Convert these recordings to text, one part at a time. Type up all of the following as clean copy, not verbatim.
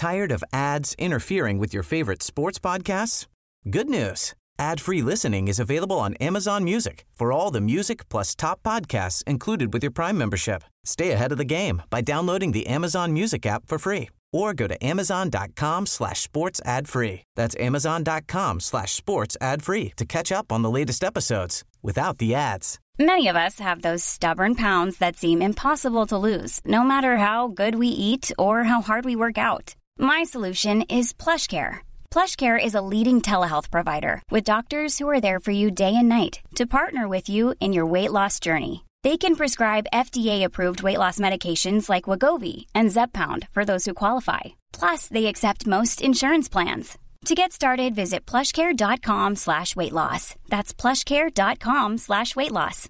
Tired of ads interfering with your favorite sports podcasts? Good news. Ad-free listening is available on Amazon Music for all the music plus top podcasts included with your Prime membership. Stay ahead of the game by downloading the Amazon Music app for free or go to amazon.com/sports ad free. That's amazon.com/sports ad free to catch up on the latest episodes without the ads. Many of us have those stubborn pounds that seem impossible to lose, no matter how good we eat or how hard we work out. My solution is PlushCare. PlushCare is a leading telehealth provider with doctors who are there for you day and night to partner with you in your weight loss journey. They can prescribe FDA-approved weight loss medications like Wegovy and Zepbound for those who qualify. Plus, they accept most insurance plans. To get started, visit plushcare.com/weight loss. That's plushcare.com/weight loss.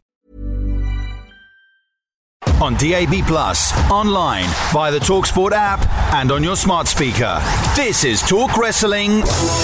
On DAB+, online, via the TalkSport app, and on your smart speaker. This is Talk Wrestling.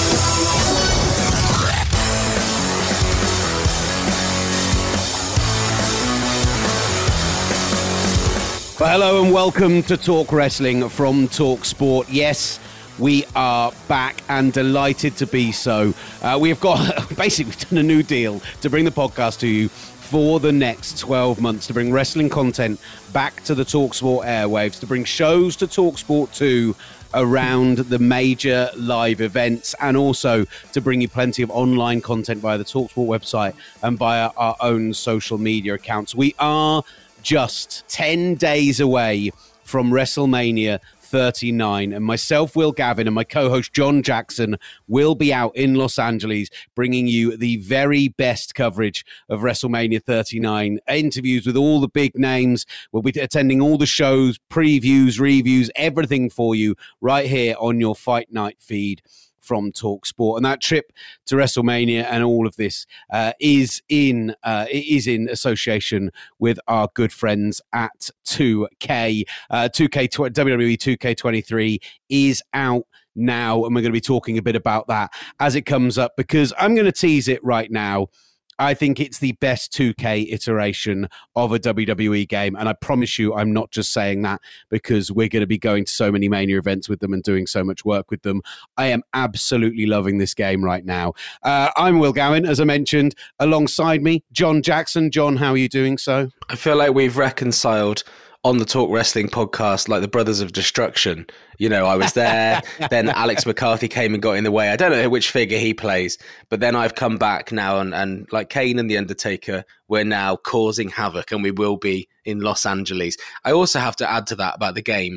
Well, hello and welcome to Talk Wrestling from TalkSport. Yes, we are back and delighted to be so. We have got, basically, we've done a new deal to bring the podcast to you for the next 12 months, to bring wrestling content back to the TalkSport airwaves, to bring shows to TalkSport 2 around the major live events, and also to bring you plenty of online content via the TalkSport website and via our own social media accounts. We are just 10 days away from WrestleMania 39, and myself, Will Gavin, and my co-host John Jackson will be out in Los Angeles bringing you the very best coverage of WrestleMania 39, interviews with all the big names. We'll be attending all the shows, previews, reviews, everything for you right here on your Fight Night feed from TalkSport. And that trip to WrestleMania and all of this is in association with our good friends at 2K. WWE 2K23 is out now, and we're going to be talking a bit about that as it comes up, because I'm going to tease it right now. I think it's the best 2K iteration of a WWE game. And I promise you, I'm not just saying that because we're going to be going to so many Mania events with them and doing so much work with them. I am absolutely loving this game right now. I'm Will Gowan, as I mentioned. Alongside me, John Jackson. John, how are you doing so? I feel like we've reconciled on the Talk Wrestling podcast like the Brothers of Destruction. You know, I was there, then Alex McCarthy came and got in the way. I don't know which figure he plays, but then I've come back now and like Kane and The Undertaker, we're now causing havoc, and we will be in Los Angeles. I also have to add to that about the game.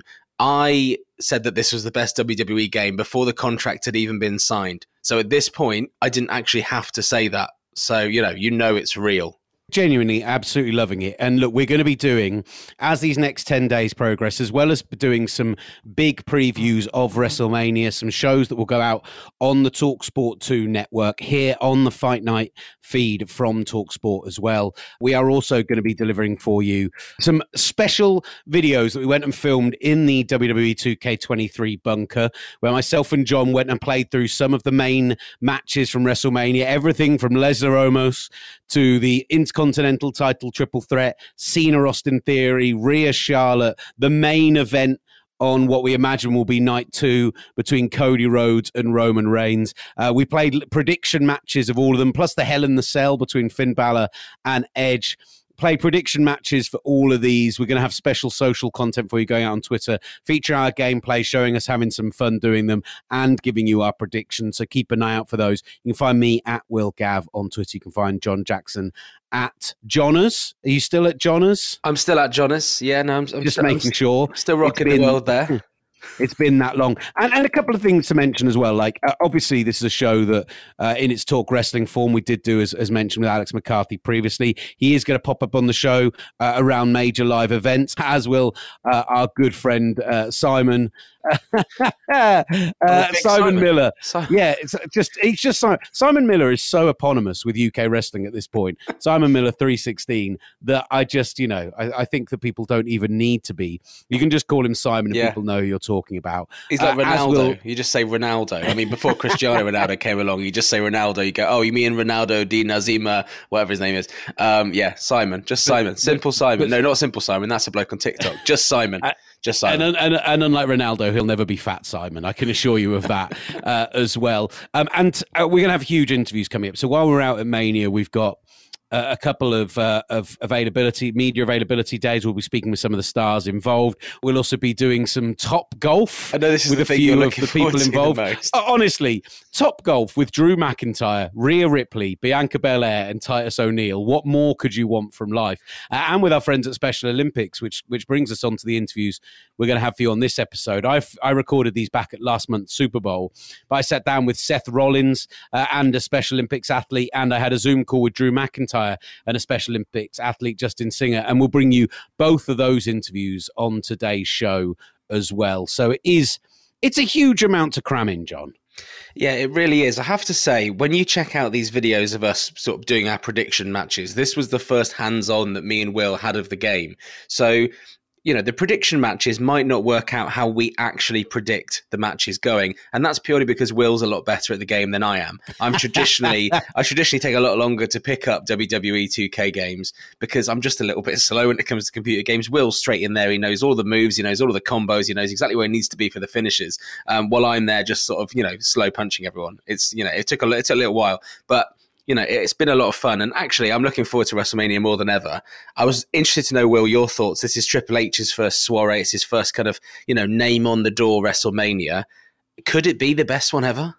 I said that this was the best WWE game before the contract had even been signed. So at this point, I didn't actually have to say that. So, you know it's real. Genuinely, absolutely loving it. And look, we're going to be doing, as these next 10 days progress, as well as doing some big previews of WrestleMania, some shows that will go out on the TalkSport 2 network here on the Fight Night feed from TalkSport as well. We are also going to be delivering for you some special videos that we went and filmed in the WWE 2K23 bunker, where myself and John went and played through some of the main matches from WrestleMania, everything from Lesnar Omos to the Intercontinental title triple threat, Cena Austin Theory, Rhea Charlotte, the main event on what we imagine will be night 2 between Cody Rhodes and Roman Reigns. We played prediction matches of all of them, plus the Hell in the Cell between Finn Balor and Edge. Play prediction matches for all of these. We're going to have special social content for you going out on Twitter, feature our gameplay, showing us having some fun doing them and giving you our predictions. So keep an eye out for those. You can find me at Will Gav on Twitter. You can find John Jackson at Jonas. Are you still at Jonas? I'm still at Jonas. Yeah, no, I'm just making sure. Still rocking the world there. It's been that long. And a couple of things to mention as well. Like, obviously, this is a show that in its Talk Wrestling form we did do, as mentioned with Alex McCarthy previously. He is going to pop up on the show around major live events, as will our good friend Simon. Simon Miller. Yeah, he's just Simon Miller is so eponymous with UK wrestling at this point. Simon Miller 316 that I just, I think that people don't even need to be. You can just call him Simon and people know who you're talking talking about. He's like Ronaldo. You just say Ronaldo. I mean, before Cristiano Ronaldo came along, you just say Ronaldo. You go, oh, you mean Ronaldo Di Nazima, whatever his name is. Yeah, Simon. Just Simon. Simple Simon. No, not Simple Simon. That's a bloke on TikTok. Just Simon. Just Simon. And unlike Ronaldo, he'll never be Fat Simon. I can assure you of that as well. And we're going to have huge interviews coming up. So while we're out at Mania, we've got a couple of media availability days. We'll be speaking with some of the stars involved. We'll also be doing some Top Golf. I know this is with the a thing few you're of the people involved. Honestly, Top Golf with Drew McIntyre, Rhea Ripley, Bianca Belair, and Titus O'Neil. What more could you want from life? And with our friends at Special Olympics, which brings us on to the interviews we're going to have for you on this episode. I recorded these back at last month's Super Bowl, but I sat down with Seth Rollins and a Special Olympics athlete, and I had a Zoom call with Drew McIntyre and a Special Olympics athlete, Justin Singer, and we'll bring you both of those interviews on today's show as well. So it's a huge amount to cram in, John. Yeah, it really is. I have to say, when you check out these videos of us sort of doing our prediction matches, this was the first hands-on that me and Will had of the game. So, you know, the prediction matches might not work out how we actually predict the matches going. And that's purely because Will's a lot better at the game than I am. I traditionally take a lot longer to pick up WWE 2K games because I'm just a little bit slow when it comes to computer games. Will's straight in there. He knows all the moves. He knows all of the combos. He knows exactly where he needs to be for the finishes. While I'm there just sort of, you know, slow punching everyone. It took a little while, but you know, it's been a lot of fun. And actually, I'm looking forward to WrestleMania more than ever. I was interested to know, Will, your thoughts. This is Triple H's first soiree. It's his first kind of, you know, name on the door WrestleMania. Could it be the best one ever?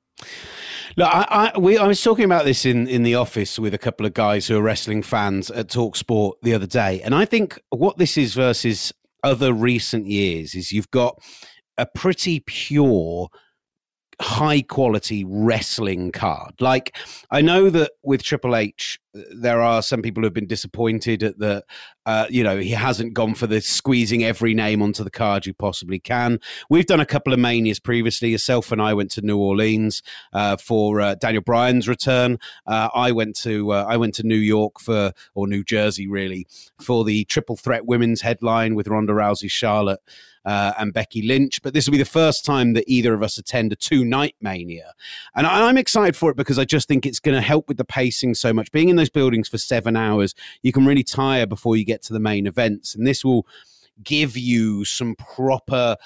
Look, I was talking about this in the office with a couple of guys who are wrestling fans at TalkSport the other day. And I think what this is versus other recent years is you've got a pretty pure, high quality wrestling card. Like, I know that with Triple H, there are some people who have been disappointed at the, he hasn't gone for the squeezing every name onto the card you possibly can. We've done a couple of Manias previously. Yourself and I went to New Orleans for Daniel Bryan's return. I went to New York or New Jersey really, for the Triple Threat Women's headline with Ronda Rousey, Charlotte, and Becky Lynch. But this will be the first time that either of us attend a 2-night Mania. And I'm excited for it because I just think it's going to help with the pacing so much. Being in those buildings for 7 hours, you can really tire before you get to the main events. And this will give you some proper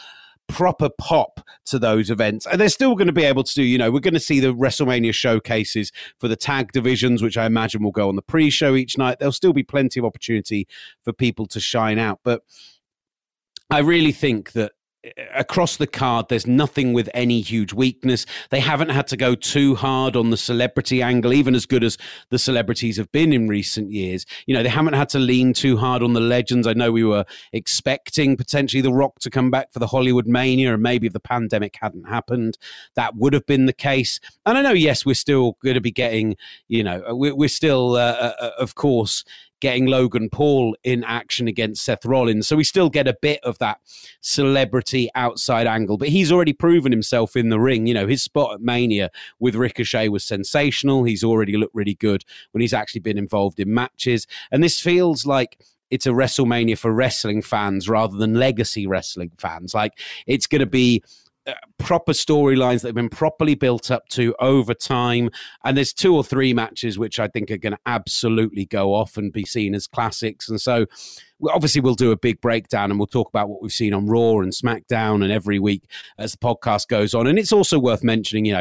pop to those events. And they're still going to be able to do, you know, we're going to see the WrestleMania showcases for the tag divisions, which I imagine will go on the pre-show each night. There'll still be plenty of opportunity for people to shine out. But I really think that across the card, there's nothing with any huge weakness. They haven't had to go too hard on the celebrity angle, even as good as the celebrities have been in recent years. You know, they haven't had to lean too hard on the legends. I know we were expecting potentially The Rock to come back for the Hollywood Mania, and maybe if the pandemic hadn't happened, that would have been the case. And I know, yes, we're still going to be getting, you know, we're still, of course, getting Logan Paul in action against Seth Rollins. So we still get a bit of that celebrity outside angle, but he's already proven himself in the ring. You know, his spot at Mania with Ricochet was sensational. He's already looked really good when he's actually been involved in matches. And this feels like it's a WrestleMania for wrestling fans rather than legacy wrestling fans. Like, it's going to be proper storylines that have been properly built up to over time. And there's 2 or 3 matches which I think are going to absolutely go off and be seen as classics. And so obviously we'll do a big breakdown and we'll talk about what we've seen on Raw and SmackDown and every week as the podcast goes on. And it's also worth mentioning, you know,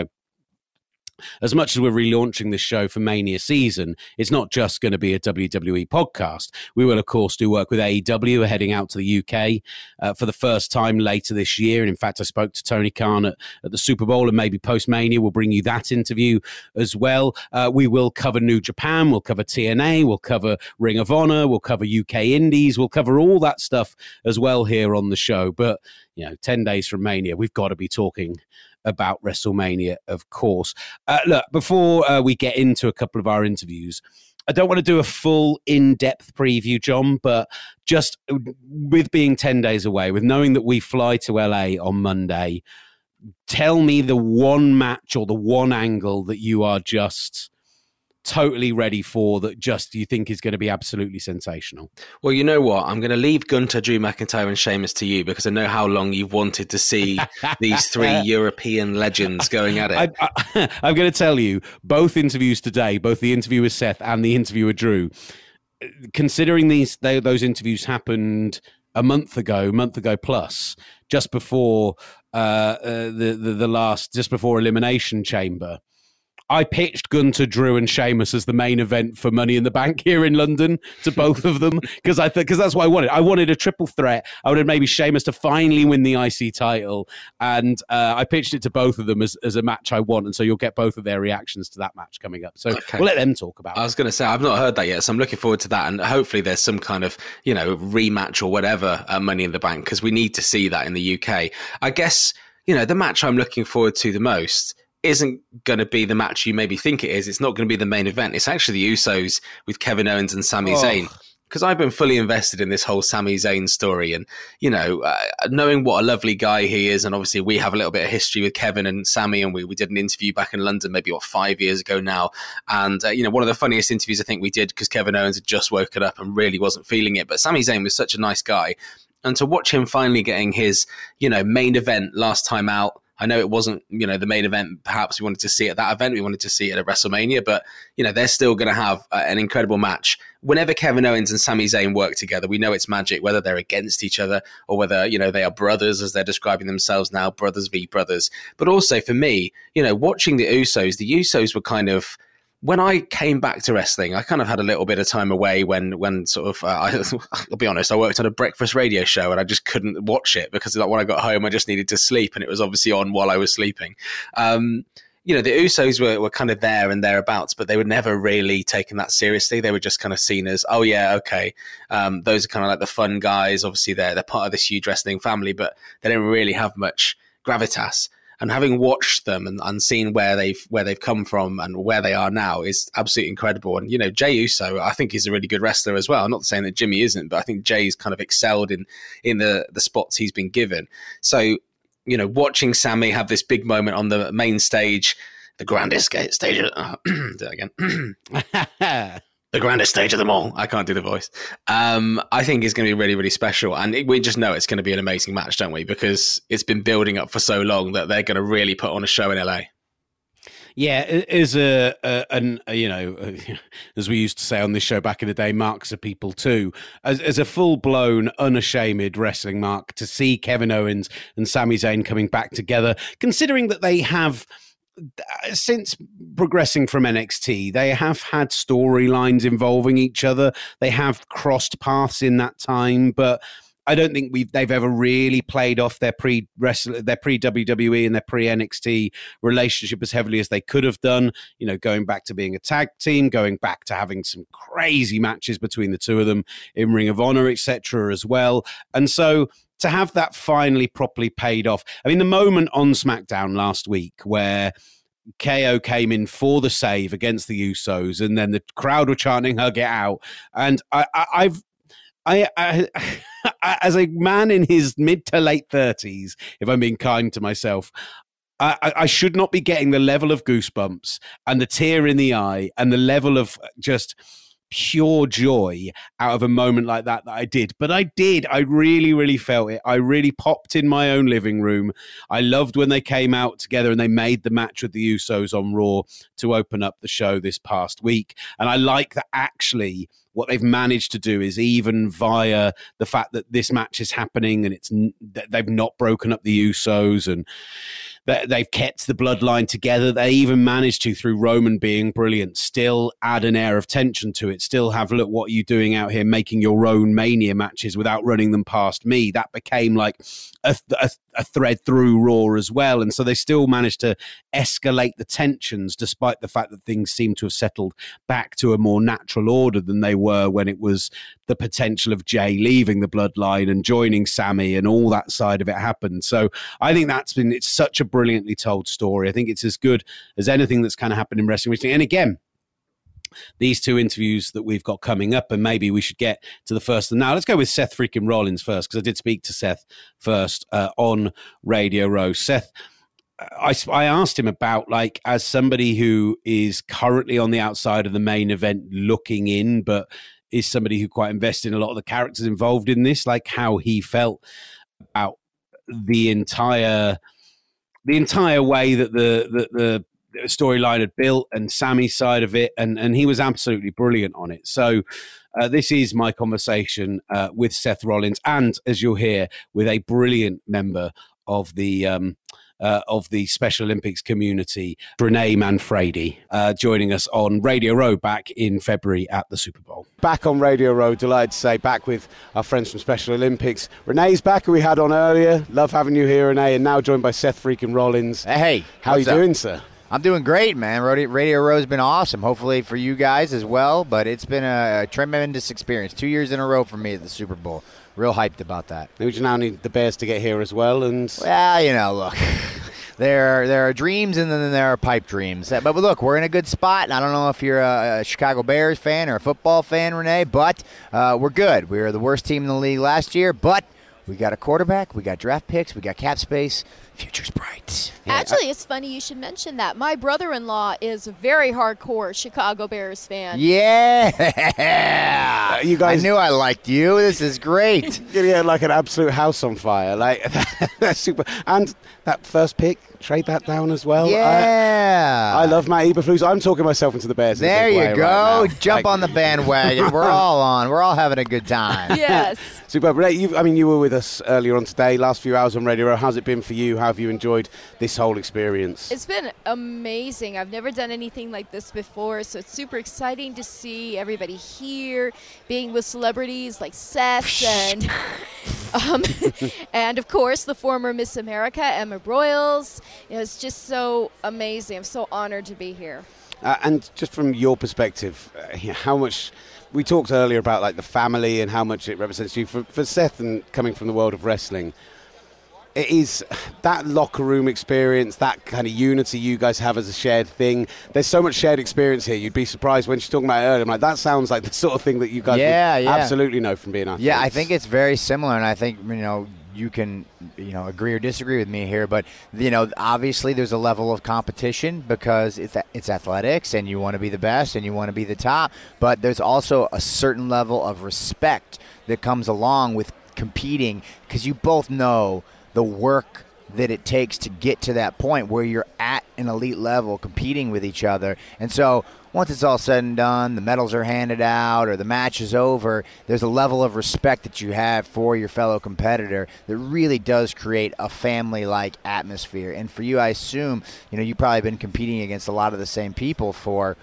as much as we're relaunching this show for Mania season, it's not just going to be a WWE podcast. We will, of course, do work with AEW. We're heading out to the UK for the first time later this year. And in fact, I spoke to Tony Khan at the Super Bowl, and maybe post-Mania we'll bring you that interview as well. We will cover New Japan. We'll cover TNA. We'll cover Ring of Honor. We'll cover UK Indies. We'll cover all that stuff as well here on the show. But, you know, 10 days from Mania, we've got to be talking about WrestleMania, of course. Look, before we get into a couple of our interviews, I don't want to do a full in-depth preview, John, but just with being 10 days away, with knowing that we fly to LA on Monday, tell me the one match or the one angle that you are just totally ready for that just you think is going to be absolutely sensational? Well, you know what? I'm going to leave Gunter, Drew McIntyre and Sheamus to you because I know how long you've wanted to see these three European legends going at it. I'm going to tell you, both interviews today, both the interview with Seth and the interview with Drew, considering those interviews happened a month ago plus, just before the last, just before Elimination Chamber, I pitched Gunter, Drew, and Sheamus as the main event for Money in the Bank here in London to both of them because that's what I wanted. I wanted a triple threat. I wanted maybe Sheamus to finally win the IC title, and I pitched it to both of them as a match I want. And so you'll get both of their reactions to that match coming up. So we'll let them talk about it. I was going to say I've not heard that yet, so I'm looking forward to that, and hopefully there's some kind of rematch or whatever Money in the Bank because we need to see that in the UK. I guess the match I'm looking forward to the most isn't going to be the match you maybe think it is. It's not going to be the main event. It's actually the Usos with Kevin Owens and Sami Zayn. Because I've been fully invested in this whole Sami Zayn story and, knowing what a lovely guy he is. And obviously we have a little bit of history with Kevin and Sami, and we did an interview back in London, maybe 5 years ago now. And, one of the funniest interviews I think we did because Kevin Owens had just woken up and really wasn't feeling it. But Sami Zayn was such a nice guy. And to watch him finally getting his, main event last time out, I know it wasn't, the main event. Perhaps we wanted to see it at that event. We wanted to see it at WrestleMania, but, they're still going to have an incredible match. Whenever Kevin Owens and Sami Zayn work together, we know it's magic, whether they're against each other or whether, they are brothers as they're describing themselves now, brothers v brothers. But also for me, watching the Usos were kind of, when I came back to wrestling, I kind of had a little bit of time away when sort of, I'll be honest, I worked on a breakfast radio show and I just couldn't watch it because when I got home, I just needed to sleep and it was obviously on while I was sleeping. The Usos were kind of there and thereabouts, but they were never really taken that seriously. They were just kind of seen as, oh yeah, okay. Those are kind of like the fun guys. Obviously they're part of this huge wrestling family, but they don't really have much gravitas. And having watched them and seen where they've come from and where they are now is absolutely incredible. And, Jey Uso, I think he's a really good wrestler as well. I'm not saying that Jimmy isn't, but I think Jey's kind of excelled in the spots he's been given. So, watching Sami have this big moment on the main stage, the grandest stage, do that again. The grandest stage of them all. I can't do the voice. I think it's going to be really, really special. And we just know it's going to be an amazing match, don't we? Because it's been building up for so long that they're going to really put on a show in LA. Yeah, as as we used to say on this show back in the day, marks are people too. As a full-blown, unashamed wrestling mark, to see Kevin Owens and Sami Zayn coming back together, considering that they have, since progressing from NXT, they have had storylines involving each other. They have crossed paths in that time, but I don't think they've ever really played off their pre-WWE and their pre-NXT relationship as heavily as they could have done, going back to being a tag team, going back to having some crazy matches between the two of them in Ring of Honor, etc. as well. And so to have that finally properly paid off. I mean, the moment on SmackDown last week where KO came in for the save against the Usos and then the crowd were chanting, "Hug it out." And I as a man in his mid to late 30s, if I'm being kind to myself, I should not be getting the level of goosebumps and the tear in the eye and the level of just pure joy out of a moment like that I did. But I did. I really, really felt it. I really popped in my own living room. I loved when they came out together and they made the match with the Usos on Raw to open up the show this past week. And I like that actually what they've managed to do is, even via the fact that this match is happening and they've not broken up the Usos and they've kept the bloodline together. They even managed to, through Roman being brilliant, still add an air of tension to it, still have, look, what are you doing out here making your own Mania matches without running them past me? That became like a thread through Raw as well. And so they still managed to escalate the tensions despite the fact that things seem to have settled back to a more natural order than they were when it was the potential of Jey leaving the bloodline and joining Sami and all that side of it happened. So I think it's such a brilliantly told story. I think it's as good as anything that's kind of happened in wrestling recently. And again, these two interviews that we've got coming up, and maybe we should get to the first. And now let's go with Seth freaking Rollins first, because I did speak to Seth first on Radio Row. Seth, I asked him about, like, as somebody who is currently on the outside of the main event looking in, but is somebody who quite invested in a lot of the characters involved in this, like how he felt about the entire way that the storyline had built and Sammy's side of it, and he was absolutely brilliant on it. So this is my conversation with Seth Rollins, and as you'll hear, with a brilliant member of the Special Olympics community, Renee Manfredi, joining us on Radio Row back in February at the Super Bowl. Back on Radio Row, delighted to say, back with our friends from Special Olympics. Renee's back, who we had on earlier. Love having you here, Renee, and now joined by Seth freaking Rollins. Hey, how are you doing, sir? I'm doing great, man. Radio Row's been awesome. Hopefully for you guys as well, but it's been a tremendous experience. 2 years in a row for me at the Super Bowl. Real hyped about that. Maybe you now need the Bears to get here as well. Well, look, there are dreams and then there are pipe dreams. But look, we're in a good spot. And I don't know if you're a Chicago Bears fan or a football fan, Renee, but we're good. We were the worst team in the league last year, but we got a quarterback, we got draft picks, we got cap space. Future's bright. Yeah. Actually, it's funny you should mention that. My brother-in-law is a very hardcore Chicago Bears fan. Yeah. You guys, I knew I liked you. This is great. Yeah, like an absolute house on fire. Like, that's super. And that first pick, trade that down as well. Yeah. I love Matt Eberflus. I'm talking myself into the Bears. There you go. Right, jump on the bandwagon. We're all on. We're all having a good time. Yes. Super. You were with us earlier on today, last few hours on Radio Row. How's it been for you? How have you enjoyed this whole experience? It's been amazing. I've never done anything like this before, so it's super exciting to see everybody here, being with celebrities like Seth and and of course the former Miss America, Emma Broyles. It's just so amazing. I'm so honored to be here. And just from your perspective, how much we talked earlier about like the family and how much it represents you for Seth, and coming from the world of wrestling, it is that locker room experience, that kind of unity you guys have as a shared thing. There's so much shared experience here. You'd be surprised when she's talking about it earlier. I'm like, that sounds like the sort of thing that you guys would absolutely know from being athletes. Yeah, I think it's very similar, and I think, you can, agree or disagree with me here, but, obviously there's a level of competition because it's athletics and you want to be the best and you want to be the top, but there's also a certain level of respect that comes along with competing because you both know the work that it takes to get to that point where you're at an elite level competing with each other. And so once it's all said and done, the medals are handed out or the match is over, there's a level of respect that you have for your fellow competitor that really does create a family-like atmosphere. And for you, I assume, you've probably been competing against a lot of the same people for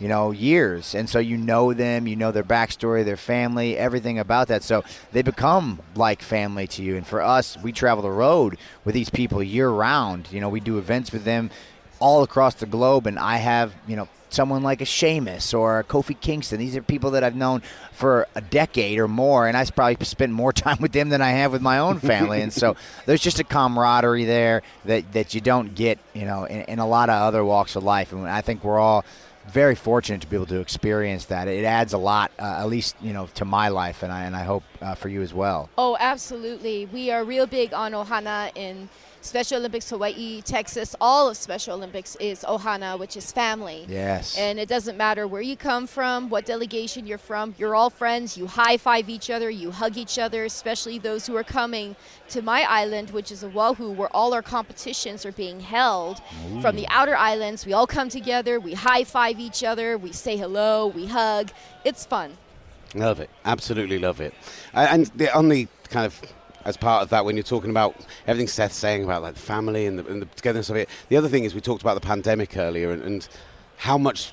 years. And so you know them, you know their backstory, their family, everything about that. So they become like family to you. And for us, we travel the road with these people year round. We do events with them all across the globe. And I have, someone like a Sheamus or a Kofi Kingston. These are people that I've known for a decade or more, and I probably spent more time with them than I have with my own family. And so there's just a camaraderie there that you don't get, in a lot of other walks of life. And I think we're all very fortunate to be able to experience that. It adds a lot, at least, to my life, and I hope for you as well. Oh, absolutely. We are real big on Ohana in Special Olympics, Hawaii, Texas. All of Special Olympics is Ohana, which is family. Yes. And it doesn't matter where you come from, what delegation you're from. You're all friends. You high-five each other. You hug each other, especially those who are coming to my island, which is Oahu, where all our competitions are being held. Ooh. From the outer islands, we all come together. We high-five each other. We say hello. We hug. It's fun. Love it. Absolutely love it. And on the kind of, as part of that, when you're talking about everything Seth's saying about like the family and the togetherness of it, the other thing is we talked about the pandemic earlier and how much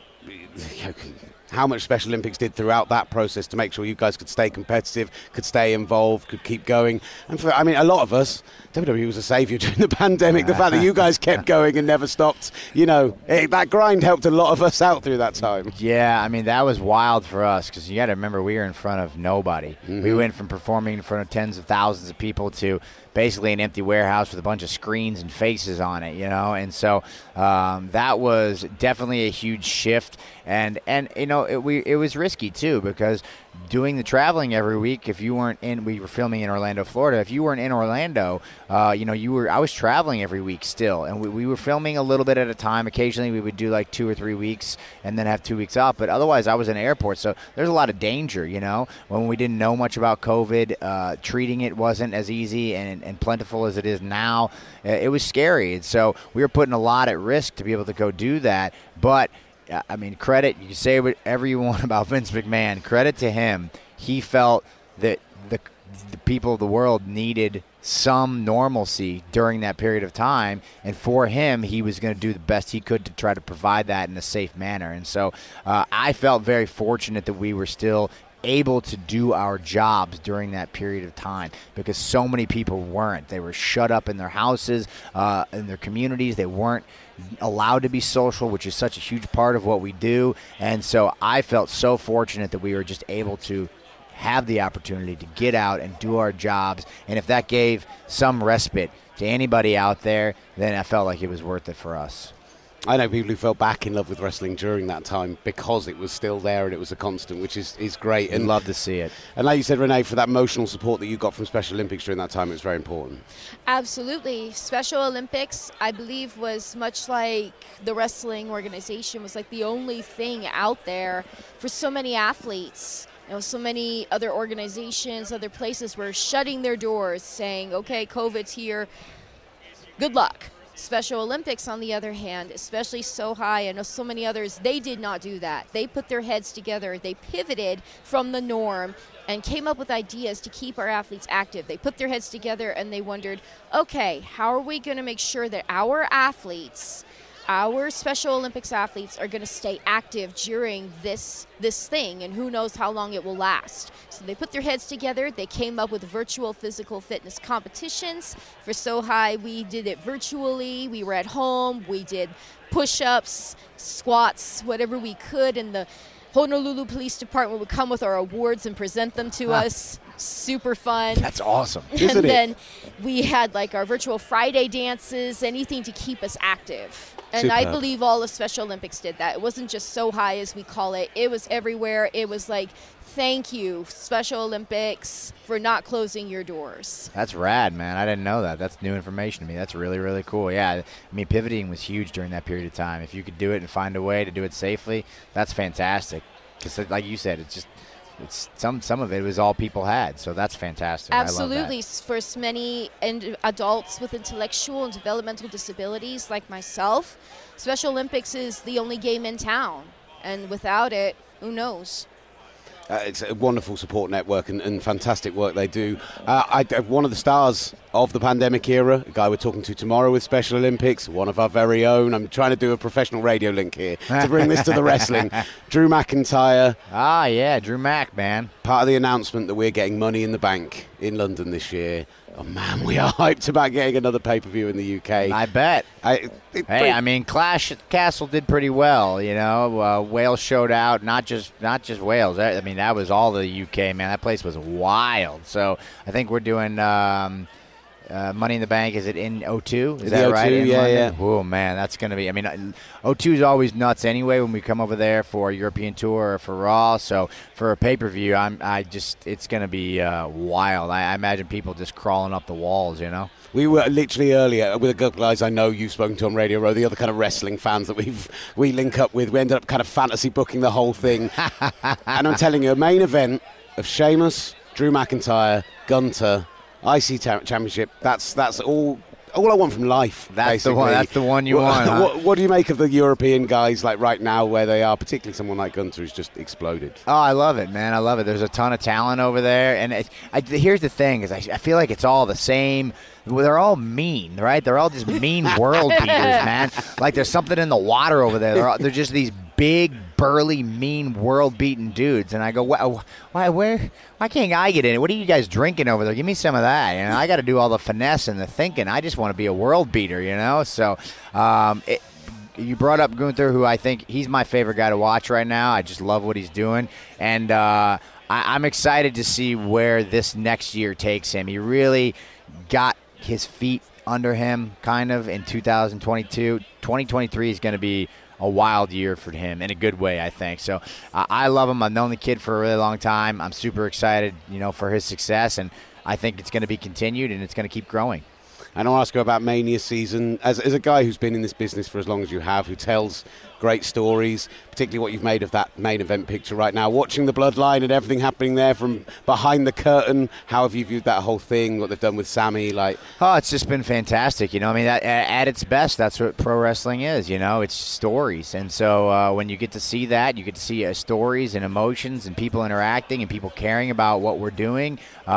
Special Olympics did throughout that process to make sure you guys could stay competitive, could stay involved, could keep going. And a lot of us, WWE was a saviour during the pandemic. The fact that you guys kept going and never stopped, that grind helped a lot of us out through that time. Yeah, that was wild for us because you got to remember we were in front of nobody. Mm-hmm. We went from performing in front of tens of thousands of people to basically an empty warehouse with a bunch of screens and faces on it, And so that was definitely a huge shift. And it was risky too, because doing the traveling every week, if you weren't in, we were filming in Orlando, Florida. If you weren't in Orlando, I was traveling every week still, and we were filming a little bit at a time. Occasionally we would do like 2 or 3 weeks and then have 2 weeks off, but otherwise I was in airports, so there's a lot of danger, when we didn't know much about COVID. Treating it wasn't as easy and plentiful as it is now. It was scary, and so we were putting a lot at risk to be able to go do that. But I mean, credit, you can say whatever you want about Vince McMahon. Credit to him. He felt that the people of the world needed some normalcy during that period of time. And for him, he was going to do the best he could to try to provide that in a safe manner. And so I felt very fortunate that we were still able to do our jobs during that period of time, because so many people weren't. They were shut up in their houses, in their communities. They weren't allowed to be social, which is such a huge part of what we do. And so I felt so fortunate that we were just able to have the opportunity to get out and do our jobs. And if that gave some respite to anybody out there, then I felt like it was worth it for us. I know people who fell back in love with wrestling during that time because it was still there and it was a constant, which is great. And love to see it. And like you said, Renee, for that emotional support that you got from Special Olympics during that time, it was very important. Absolutely. Special Olympics, I believe, was much like the wrestling organization, was like the only thing out there for so many athletes. So many other organizations, other places were shutting their doors, saying, okay, COVID's here, good luck. Special Olympics, on the other hand, especially SoHi and so many others, they did not do that. They put their heads together. They pivoted from the norm and came up with ideas to keep our athletes active. They put their heads together and they wondered, okay, how are we going to make sure that our athletes, our Special Olympics athletes, are going to stay active during this thing, and who knows how long it will last. So they put their heads together. They came up with virtual physical fitness competitions. For SoHi, we did it virtually. We were at home. We did push-ups, squats, whatever we could, and the Honolulu Police Department would come with our awards and present them to us. Super fun. That's awesome. And then we had like our virtual Friday dances, anything to keep us active. And I believe all of Special Olympics did that. It wasn't just SoHi, as we call it. It was everywhere. It was like, thank you, Special Olympics, for not closing your doors. That's rad, man. I didn't know that. That's new information to me. That's really, really cool. Yeah, I mean, pivoting was huge during that period of time. If you could do it and find a way to do it safely, that's fantastic. Because like you said, it's some of it was all people had, so that's fantastic. Absolutely. I love that. For many adults with intellectual and developmental disabilities like myself, Special Olympics is the only game in town, and without it, who knows? It's a wonderful support network and fantastic work they do. One of the stars of the pandemic era, a guy we're talking to tomorrow with Special Olympics, one of our very own. I'm trying to do a professional radio link here to bring this to the wrestling. Drew McIntyre. Ah, yeah, Drew Mac, man. Part of the announcement that we're getting Money in the Bank in London this year. Oh, man, we are hyped about getting another pay-per-view in the UK. I bet. I mean, Clash at the Castle did pretty well, Wales showed out, not just Wales. I mean, that was all the UK, man. That place was wild. So I think we're doing Money in the Bank. Is it in O2? Is that O2, right? Yeah. Oh, man, that's going to be – I mean, O2 is always nuts anyway when we come over there for a European tour or for Raw. So for a pay-per-view, it's going to be wild. I imagine people just crawling up the walls, We were literally earlier with a couple of guys I know you've spoken to on Radio Row, the other kind of wrestling fans that we link up with. We ended up kind of fantasy booking the whole thing. And I'm telling you, a main event of Sheamus, Drew McIntyre, Gunter, IC Championship. That's all I want from life. That's basically. That's the one you want. Huh? What do you make of the European guys like right now where they are, particularly someone like Gunter who's just exploded? Oh, I love it, man. I love it. There's a ton of talent over there, and here's the thing: is I feel like it's all the same. They're all mean, right? They're all just mean world beaters, man. Like there's something in the water over there. They're just these big, burly, mean, world-beating dudes. And I go, why can't I get in it? What are you guys drinking over there? Give me some of that. I got to do all the finesse and the thinking. I just want to be a world beater, So you brought up Gunther, who I think he's my favorite guy to watch right now. I just love what he's doing. And I'm excited to see where this next year takes him. He really got his feet under him kind of in 2022. 2023 is going to be a wild year for him in a good way, I think. So I love him. I've known the kid for a really long time. I'm super excited, for his success, and I think it's going to be continued and it's going to keep growing. And I'll ask you about Mania season. As a guy who's been in this business for as long as you have, who tells great stories, particularly what you've made of that main event picture right now, watching the Bloodline and everything happening there from behind the curtain, how have you viewed that whole thing, what they've done with Sammy? Oh, it's just been fantastic. At its best, that's what pro wrestling is. It's stories. And so when you get to see that, you get to see stories and emotions and people interacting and people caring about what we're doing,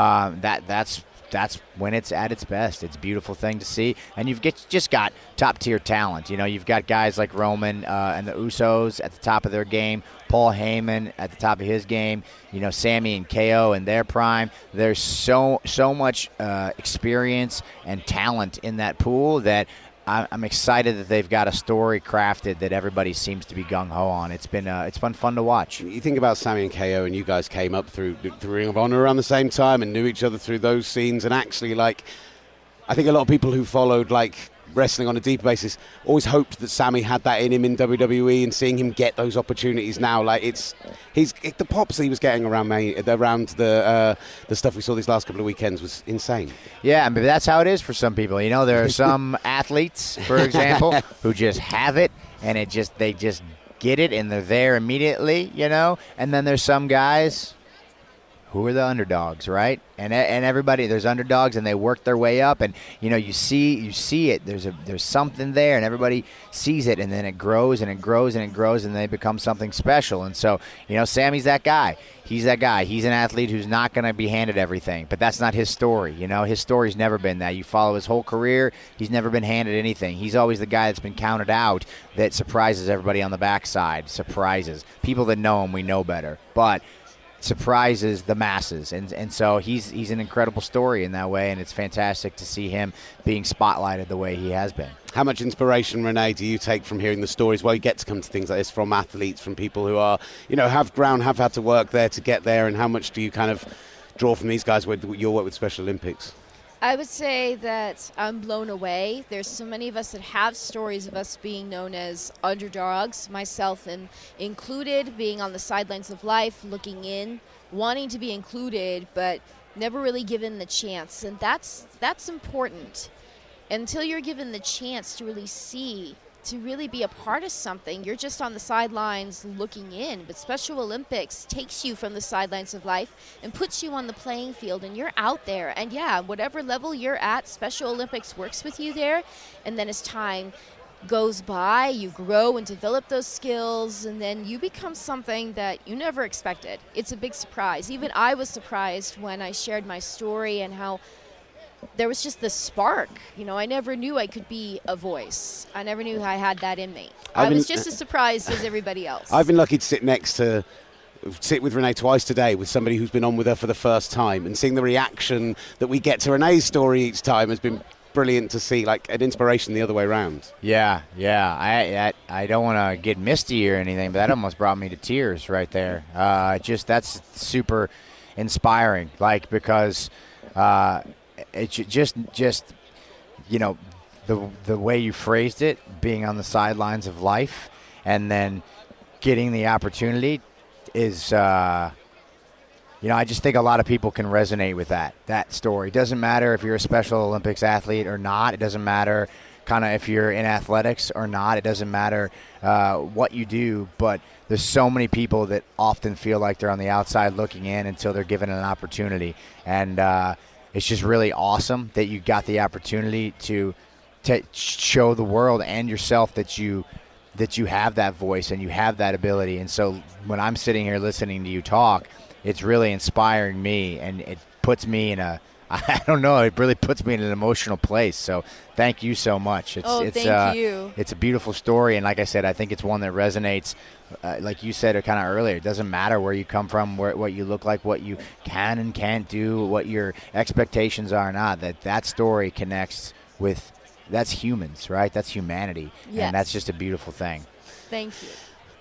that's when it's at its best. It's a beautiful thing to see. And you've just got top-tier talent. You've got guys like Roman and the Usos at the top of their game, Paul Heyman at the top of his game, Sammy and KO in their prime. There's so much experience and talent in that pool that I'm excited that they've got a story crafted that everybody seems to be gung-ho on. It's been fun to watch. You think about Sammy and KO, and you guys came up through Ring of Honor around the same time and knew each other through those scenes. And actually, I think a lot of people who followed wrestling on a deeper basis always hoped that Sammy had that in him in WWE, and seeing him get those opportunities now, the pops he was getting around the stuff we saw these last couple of weekends was insane. Yeah, but that's how it is for some people. There are some athletes, for example, who just have it, and they just get it, and they're there immediately, And then there's some guys who are the underdogs, right? And everybody, there's underdogs, and they work their way up, and you see it. There's something there, and everybody sees it, and then it grows and it grows and it grows, and they become something special. And so, Sammy's that guy. He's that guy. He's an athlete who's not going to be handed everything, but that's not his story. His story's never been that. You follow his whole career, he's never been handed anything. He's always the guy that's been counted out that surprises everybody on the backside. Surprises people that know him. We know better, but surprises the masses, and so he's an incredible story in that way, and it's fantastic to see him being spotlighted the way he has been. How much inspiration, Renee, do you take from hearing the stories? Well, you get to come to things like this from athletes, from people who are, have had to work there to get there, and how much do you kind of draw from these guys with your work with Special Olympics? I would say that I'm blown away. There's so many of us that have stories of us being known as underdogs, myself included, being on the sidelines of life, looking in, wanting to be included, but never really given the chance. And that's important. Until you're given the chance to really see, to really be a part of something, you're just on the sidelines looking in. But Special Olympics takes you from the sidelines of life and puts you on the playing field, and you're out there. And yeah, whatever level you're at, Special Olympics works with you there. And then as time goes by, you grow and develop those skills, and then you become something that you never expected. It's a big surprise. Even I was surprised when I shared my story and how there was just this spark. I never knew I could be a voice. I never knew I had that in me. I was just as surprised as everybody else. I've been lucky to sit with Renee twice today with somebody who's been on with her for the first time, and seeing the reaction that we get to Renee's story each time has been brilliant to see, an inspiration the other way around. Yeah. I don't want to get misty or anything, but that almost brought me to tears right there. That's super inspiring, because it's just the way you phrased it, being on the sidelines of life and then getting the opportunity is I just think a lot of people can resonate with that story. It doesn't matter if you're a Special Olympics athlete or not. It doesn't matter if you're in athletics or not. It doesn't matter what you do, but there's so many people that often feel like they're on the outside looking in until they're given an opportunity. And it's just really awesome that you got the opportunity to show the world and yourself that you have that voice and you have that ability. And so when I'm sitting here listening to you talk, it's really inspiring me, and it puts me in it really puts me in an emotional place. So thank you so much. Thank you. It's a beautiful story, and like I said, I think it's one that resonates. Like you said kind of earlier, it doesn't matter where you come from, what you look like, what you can and can't do, what your expectations are or not. That story connects with, that's humans, right? That's humanity. Yes. And that's just a beautiful thing. Thank you.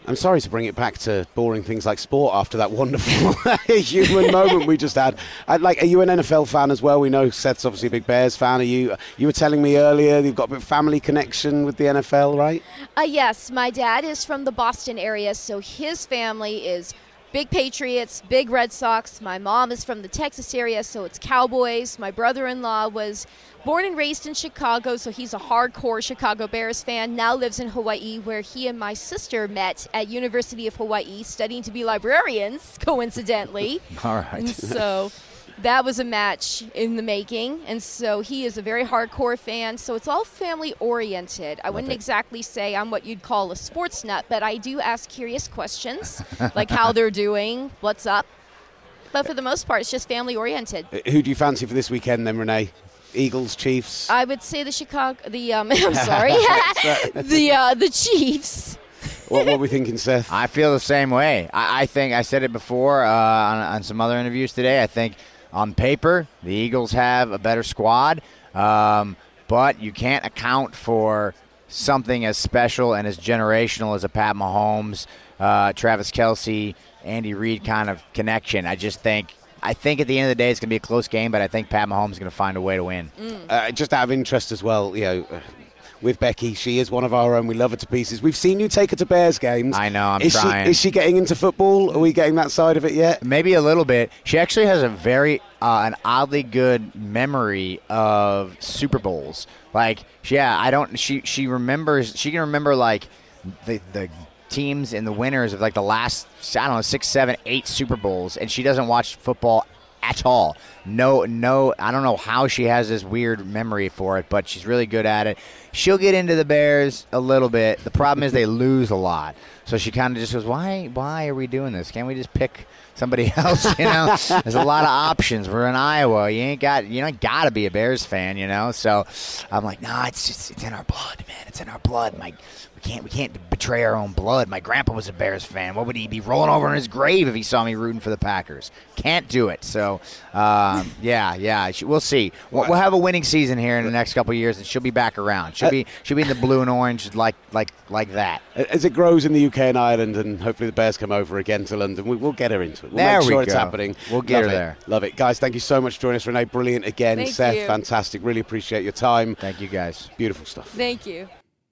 I'm sorry to bring it back to boring things like sport after that wonderful human moment we just had. Are you an NFL fan as well? We know Seth's obviously a big Bears fan. You were telling me earlier you've got a bit of family connection with the NFL, right? Yes, my dad is from the Boston area, so his family is big Patriots, big Red Sox. My mom is from the Texas area, so it's Cowboys. My brother-in-law was born and raised in Chicago, so he's a hardcore Chicago Bears fan. Now lives in Hawaii, where he and my sister met at University of Hawaii, studying to be librarians, coincidentally. All right. And so that was a match in the making, and so he is a very hardcore fan, so it's all family-oriented. I wouldn't exactly say I'm what you'd call a sports nut, but I do ask curious questions, like how they're doing, what's up. But for the most part, it's just family-oriented. Who do you fancy for this weekend then, Renee? Eagles, Chiefs? I would say the Chiefs. What are we thinking, Seth? I feel the same way. I think I said it before on some other interviews today. I think on paper, the Eagles have a better squad, but you can't account for something as special and as generational as a Pat Mahomes, Travis Kelce, Andy Reid kind of connection. I think at the end of the day, it's going to be a close game, but I think Pat Mahomes is going to find a way to win. Just out of interest as well, with Becky, she is one of our own. We love her to pieces. We've seen you take her to Bears games. I know, I'm trying. Is she getting into football? Are we getting that side of it yet? Maybe a little bit. She actually has a very an oddly good memory of Super Bowls. She remembers. She can remember like the teams and the winners of like the last 6, 7, 8 Super Bowls, and she doesn't watch football at all. No, I don't know how she has this weird memory for it, but she's really good at it. She'll get into the Bears a little bit. The problem is they lose a lot. So she kind of just goes, why are we doing this? Can't we just pick somebody else? There's a lot of options. We're in Iowa. You ain't got to be a Bears fan, So I'm like, no, it's in our blood, man. It's in our blood. We can't betray our own blood. My grandpa was a Bears fan. What would he be rolling over in his grave if he saw me rooting for the Packers? Can't do it. So, we'll see. We'll have a winning season here in the next couple of years, and she'll be back around. She'll be in the blue and orange like that. As it grows in the UK and Ireland, and hopefully the Bears come over again to London, we'll get her into it. We'll make sure it's happening. We'll get her there. Love it. Guys, thank you so much for joining us. Renee, brilliant again. Thank Seth, you. fantastic. Really appreciate your time. Thank you, guys. Beautiful stuff. Thank you.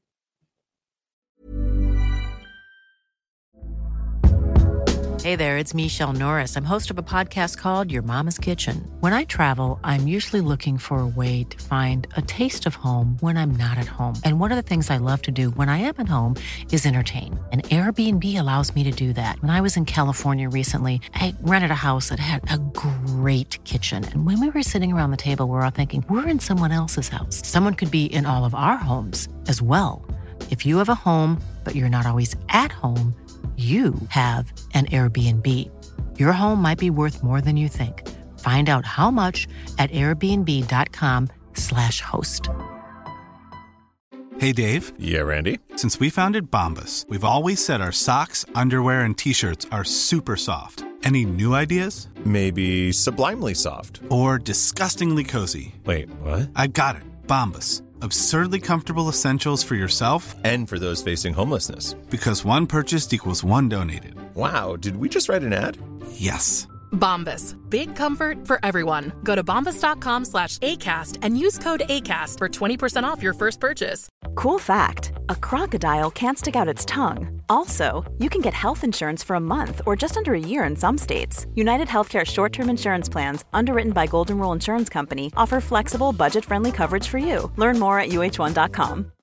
Hey there, it's Michelle Norris. I'm host of a podcast called Your Mama's Kitchen. When I travel, I'm usually looking for a way to find a taste of home when I'm not at home. And one of the things I love to do when I am at home is entertain. And Airbnb allows me to do that. When I was in California recently, I rented a house that had a great kitchen. And when we were sitting around the table, we were all thinking, we're in someone else's house. Someone could be in all of our homes as well. If you have a home, but you're not always at home, you have an Airbnb. Your home might be worth more than you think. Find out how much at airbnb.com/host. Hey, Dave. Yeah, Randy. Since we founded Bombas, we've always said our socks, underwear, and T-shirts are super soft. Any new ideas? Maybe sublimely soft. Or disgustingly cozy. Wait, what? I got it. Bombas. Absurdly comfortable essentials for yourself and for those facing homelessness. Because one purchased equals one donated. Wow, did we just write an ad? Yes. Bombas. Big comfort for everyone. Go to bombas.com/ACAST and use code ACAST for 20% off your first purchase. Cool fact, a crocodile can't stick out its tongue. Also, you can get health insurance for a month or just under a year in some states. United Healthcare short-term insurance plans, underwritten by Golden Rule Insurance Company, offer flexible, budget-friendly coverage for you. Learn more at UH1.com.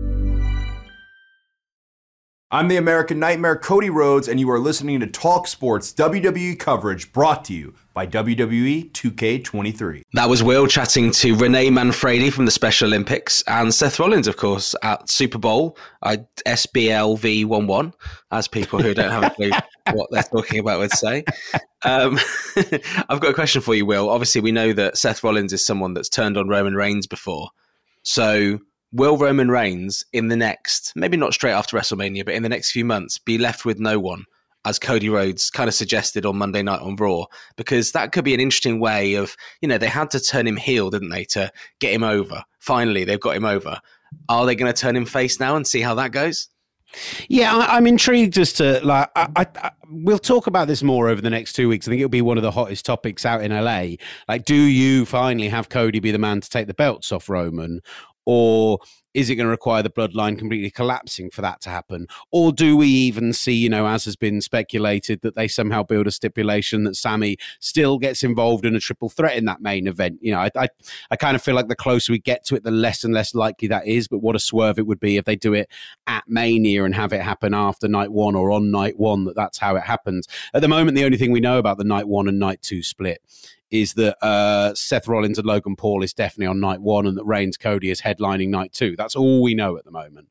I'm the American Nightmare, Cody Rhodes, and you are listening to Talk Sports WWE coverage brought to you by WWE 2K23. That was Will chatting to Renee Manfredi from the Special Olympics and Seth Rollins, of course, at Super Bowl, SBLV11, as people who don't have a clue what they're talking about would say. I've got a question for you, Will. Obviously, we know that Seth Rollins is someone that's turned on Roman Reigns before. So will Roman Reigns in the next, maybe not straight after WrestleMania, but in the next few months, be left with no one, as Cody Rhodes kind of suggested on Monday Night on Raw? Because that could be an interesting way of, they had to turn him heel, didn't they, to get him over. Finally, they've got him over. Are they going to turn him face now and see how that goes? Yeah, I'm intrigued as to like. We'll talk about this more over the next 2 weeks. I think it'll be one of the hottest topics out in LA. Like, do you finally have Cody be the man to take the belts off Roman, or is it going to require the bloodline completely collapsing for that to happen? Or do we even see, as has been speculated, that they somehow build a stipulation that Sami still gets involved in a triple threat in that main event? I kind of feel like the closer we get to it, the less and less likely that is. But what a swerve it would be if they do it at Mania and have it happen after night one or on night one, that's how it happens. At the moment, the only thing we know about the night one and night two split is that Seth Rollins and Logan Paul is definitely on night one and that Reigns Cody is headlining night two. That's all we know at the moment.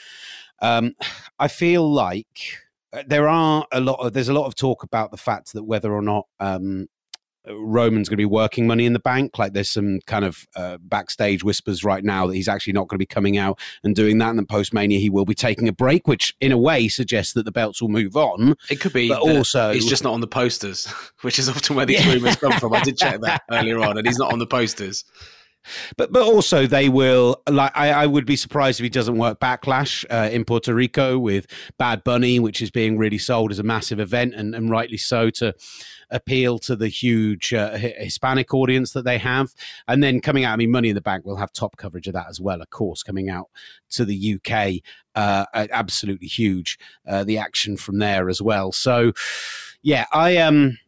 I feel like there's a lot of talk about the fact that whether or not Roman's going to be working Money in the Bank. Like, there's some kind of backstage whispers right now that he's actually not going to be coming out and doing that, and then post-Mania he will be taking a break, which in a way suggests that the belts will move on. It could be, but also he's just not on the posters, which is often where these rumours come from. I did check that earlier on, and he's not on the posters. But also they will, like, I would be surprised if he doesn't work Backlash in Puerto Rico with Bad Bunny, which is being really sold as a massive event, and rightly so, to appeal to the huge Hispanic audience that they have. And then coming out, Money in the Bank will have top coverage of that as well, of course, coming out to the UK. Absolutely huge, the action from there as well. So, yeah, I'm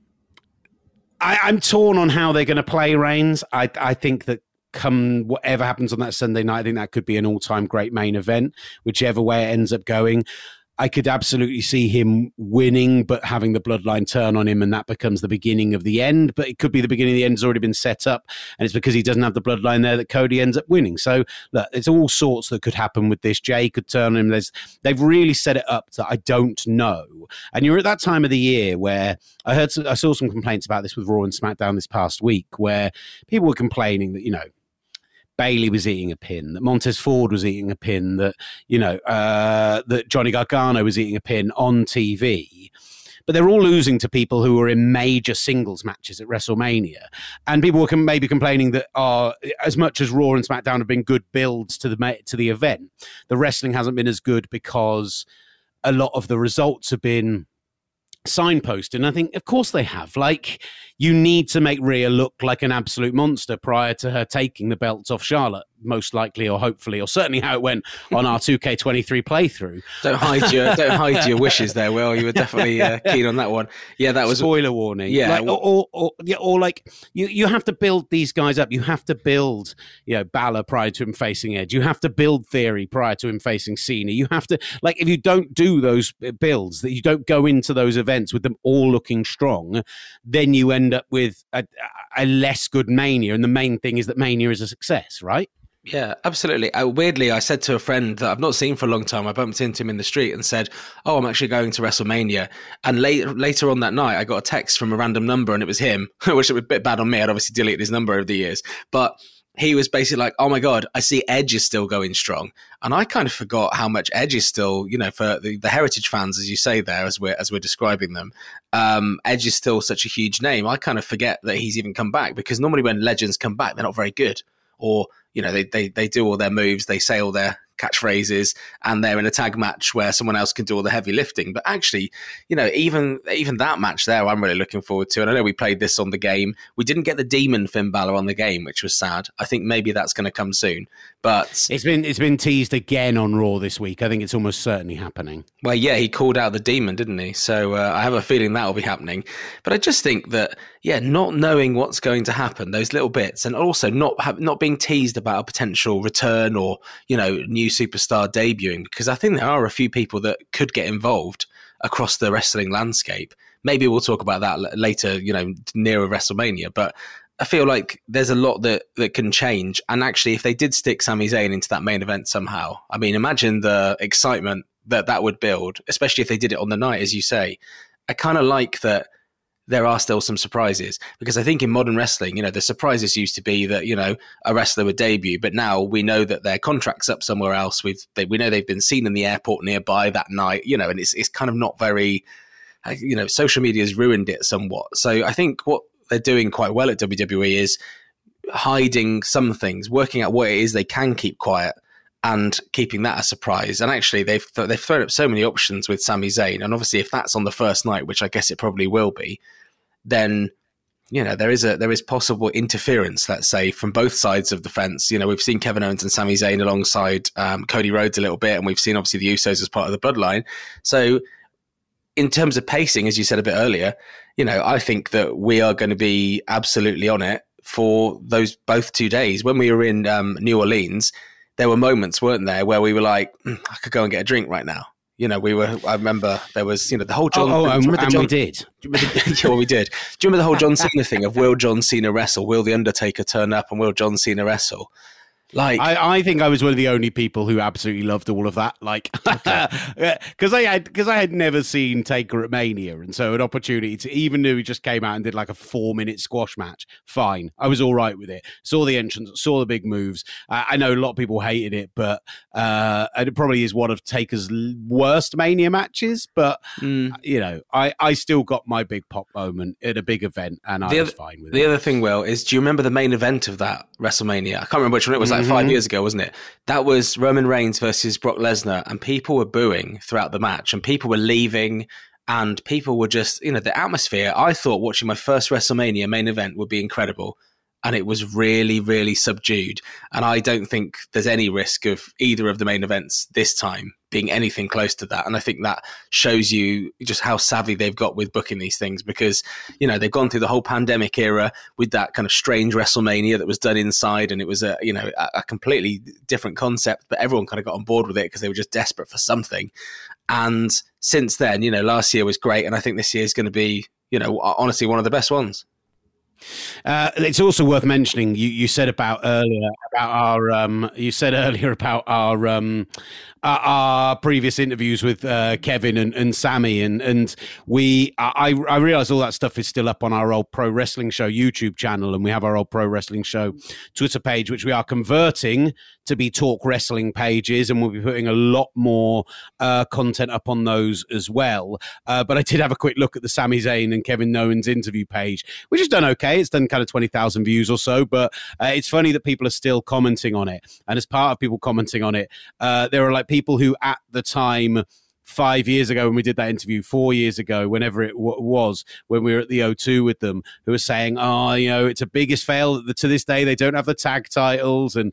torn on how they're going to play Reigns. I think that come whatever happens on that Sunday night, I think that could be an all-time great main event, whichever way it ends up going. I could absolutely see him winning, but having the bloodline turn on him, and that becomes the beginning of the end. But it could be the beginning of the end has already been set up, and it's because he doesn't have the bloodline there that Cody ends up winning. So look, there's all sorts that could happen with this. Jay could turn on him. They've really set it up that I don't know. And you're at that time of the year where I saw some complaints about this with Raw and SmackDown this past week, where people were complaining that, Bailey was eating a pin, that Montez Ford was eating a pin, that, that Johnny Gargano was eating a pin on TV. But they're all losing to people who were in major singles matches at WrestleMania. And people were maybe complaining that as much as Raw and SmackDown have been good builds to the event, the wrestling hasn't been as good because a lot of the results have been signposted. And I think, of course they have. Like, you need to make Rhea look like an absolute monster prior to her taking the belts off Charlotte, most likely, or hopefully, or certainly how it went on our 2K23 playthrough. Don't hide your wishes there, Will. You were definitely keen on that one. Yeah, that was spoiler warning. Yeah, or like you have to build these guys up. You have to build, Balor prior to him facing Edge. You have to build Theory prior to him facing Cena. You have to, like, if you don't do those builds, that you don't go into those events with them all looking strong, then you end up with a less good Mania. And the main thing is that Mania is a success, right? Yeah, absolutely. Weirdly, I said to a friend that I've not seen for a long time, I bumped into him in the street and said, I'm actually going to WrestleMania. And later on that night, I got a text from a random number and it was him, which was a bit bad on me. I'd obviously deleted his number over the years. But he was basically like, oh my God, I see Edge is still going strong. And I kind of forgot how much Edge is still, for the heritage fans, as you say there, as we're describing them, Edge is still such a huge name. I kind of forget that he's even come back, because normally when legends come back, they're not very good. Or, they do all their moves, they say all their catchphrases, and they're in a tag match where someone else can do all the heavy lifting. But actually, even that match there, I'm really looking forward to. And I know we played this on the game. We didn't get the Demon Finn Balor on the game, which was sad. I think maybe that's going to come soon. But it's been teased again on Raw this week. I think it's almost certainly happening. Well, yeah, he called out the Demon, didn't he? So I have a feeling that will be happening. But I just think that, not knowing what's going to happen, those little bits, and also not being teased about a potential return or, new superstar debuting, because I think there are a few people that could get involved across the wrestling landscape. Maybe we'll talk about that later, nearer WrestleMania. But I feel like there's a lot that can change. And actually, if they did stick Sami Zayn into that main event somehow, imagine the excitement that would build, especially if they did it on the night, as you say. I kind of like that there are still some surprises, because I think in modern wrestling, the surprises used to be that, a wrestler would debut, but now we know that their contract's up somewhere else. We know they've been seen in the airport nearby that night, and it's kind of not very, social media has ruined it somewhat. So I think what they're doing quite well at WWE is hiding some things, working out what it is they can keep quiet, and keeping that a surprise. And actually, they've thrown up so many options with Sami Zayn. And obviously, if that's on the first night, which I guess it probably will be, then there is possible interference, let's say, from both sides of the fence. We've seen Kevin Owens and Sami Zayn alongside Cody Rhodes a little bit, and we've seen obviously the Usos as part of the bloodline. So in terms of pacing, as you said a bit earlier, I think that we are going to be absolutely on it for those both 2 days. When we were in New Orleans, there were moments, weren't there, where we were like, I could go and get a drink right now. I remember there was, the whole John... we did. Yeah, well, we did. Do you remember the whole John Cena thing of will John Cena wrestle? Will The Undertaker turn up and will John Cena wrestle? I think I was one of the only people who absolutely loved all of that. Because I had never seen Taker at Mania, and so an opportunity to, even though he just came out and did like a 4-minute squash match, fine, I was all right with it. Saw the entrance, saw the big moves. I know a lot of people hated it, but it probably is one of Taker's worst Mania matches. But I still got my big pop moment at a big event, and I was fine with it. The other thing, Will, is do you remember the main event of that WrestleMania? I can't remember which one it was. 5 years ago, wasn't it? That was Roman Reigns versus Brock Lesnar, and people were booing throughout the match, and people were leaving, and people were just, the atmosphere. I thought watching my first WrestleMania main event would be incredible, and it was really, really subdued. And I don't think there's any risk of either of the main events this time being anything close to that. And I think that shows you just how savvy they've got with booking these things, because, they've gone through the whole pandemic era with that kind of strange WrestleMania that was done inside. And it was a completely different concept, but everyone kind of got on board with it because they were just desperate for something. And since then, last year was great. And I think this year is going to be, honestly, one of the best ones. It's also worth mentioning. You said earlier about our previous interviews with Kevin and Sammy, and I realize all that stuff is still up on our old Pro Wrestling Show YouTube channel, and we have our old Pro Wrestling Show Twitter page, which we are converting to be Talk Wrestling pages, and we'll be putting a lot more content up on those as well. But I did have a quick look at the Sami Zayn and Kevin Owens interview page, which has done okay. It's done kind of 20,000 views or so, but it's funny that people are still commenting on it. And as part of people commenting on it, there are people who at the time 5 years ago when we did that interview, 4 years ago, whenever it was, when we were at the O2 with them, who were saying, it's a biggest fail. To this day, they don't have the tag titles, and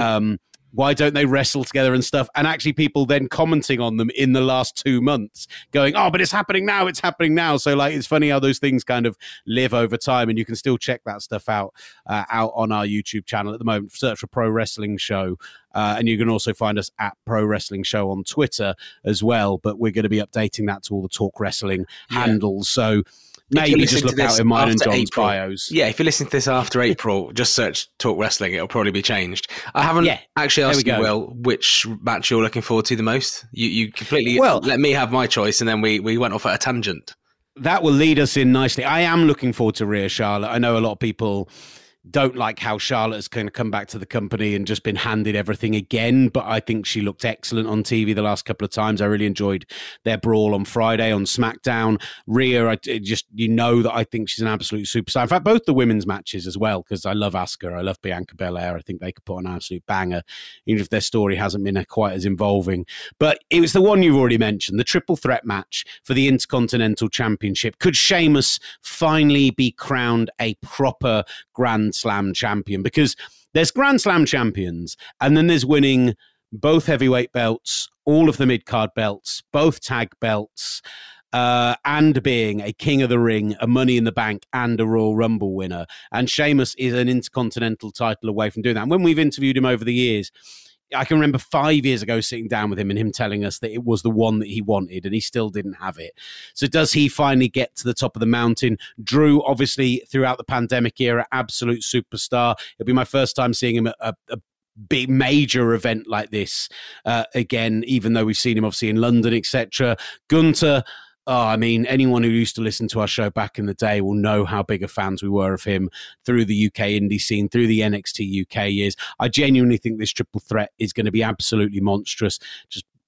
why don't they wrestle together and stuff? And actually people then commenting on them in the last 2 months going, but it's happening now. So it's funny how those things kind of live over time, and you can still check that stuff out on our YouTube channel at the moment. Search for Pro Wrestling Show. And you can also find us at Pro Wrestling Show on Twitter as well. But we're going to be updating that to all the Talk Wrestling handles. So maybe just look out in mine and John's bios. Yeah, if you're listening to this after April, just search Talk Wrestling. It'll probably be changed. I haven't actually asked you, Will, which match you're looking forward to the most. You completely let me have my choice, and then we went off at a tangent. That will lead us in nicely. I am looking forward to Rhea Charlotte. I know a lot of people don't like how Charlotte has kind of come back to the company and just been handed everything again, but I think she looked excellent on TV the last couple of times. I really enjoyed their brawl on Friday on SmackDown. Rhea, that I think she's an absolute superstar. In fact, both the women's matches as well, because I love Asuka, I love Bianca Belair. I think they could put on an absolute banger, even if their story hasn't been quite as involving. But it was the one you've already mentioned, the triple threat match for the Intercontinental Championship. Could Sheamus finally be crowned a proper Grand Slam champion? Because there's Grand Slam champions, and then there's winning both heavyweight belts, all of the mid-card belts, both tag belts, and being a King of the Ring, a Money in the Bank, and a Royal Rumble winner. And Sheamus is an Intercontinental title away from doing that. And when we've interviewed him over the years, I can remember 5 years ago sitting down with him and him telling us that it was the one that he wanted, and he still didn't have it. So does he finally get to the top of the mountain? Drew, obviously, throughout the pandemic era, absolute superstar. It'll be my first time seeing him at a big major event like this again, even though we've seen him obviously in London, etc. Gunther, anyone who used to listen to our show back in the day will know how big of fans we were of him through the UK indie scene, through the NXT UK years. I genuinely think this triple threat is going to be absolutely monstrous. Just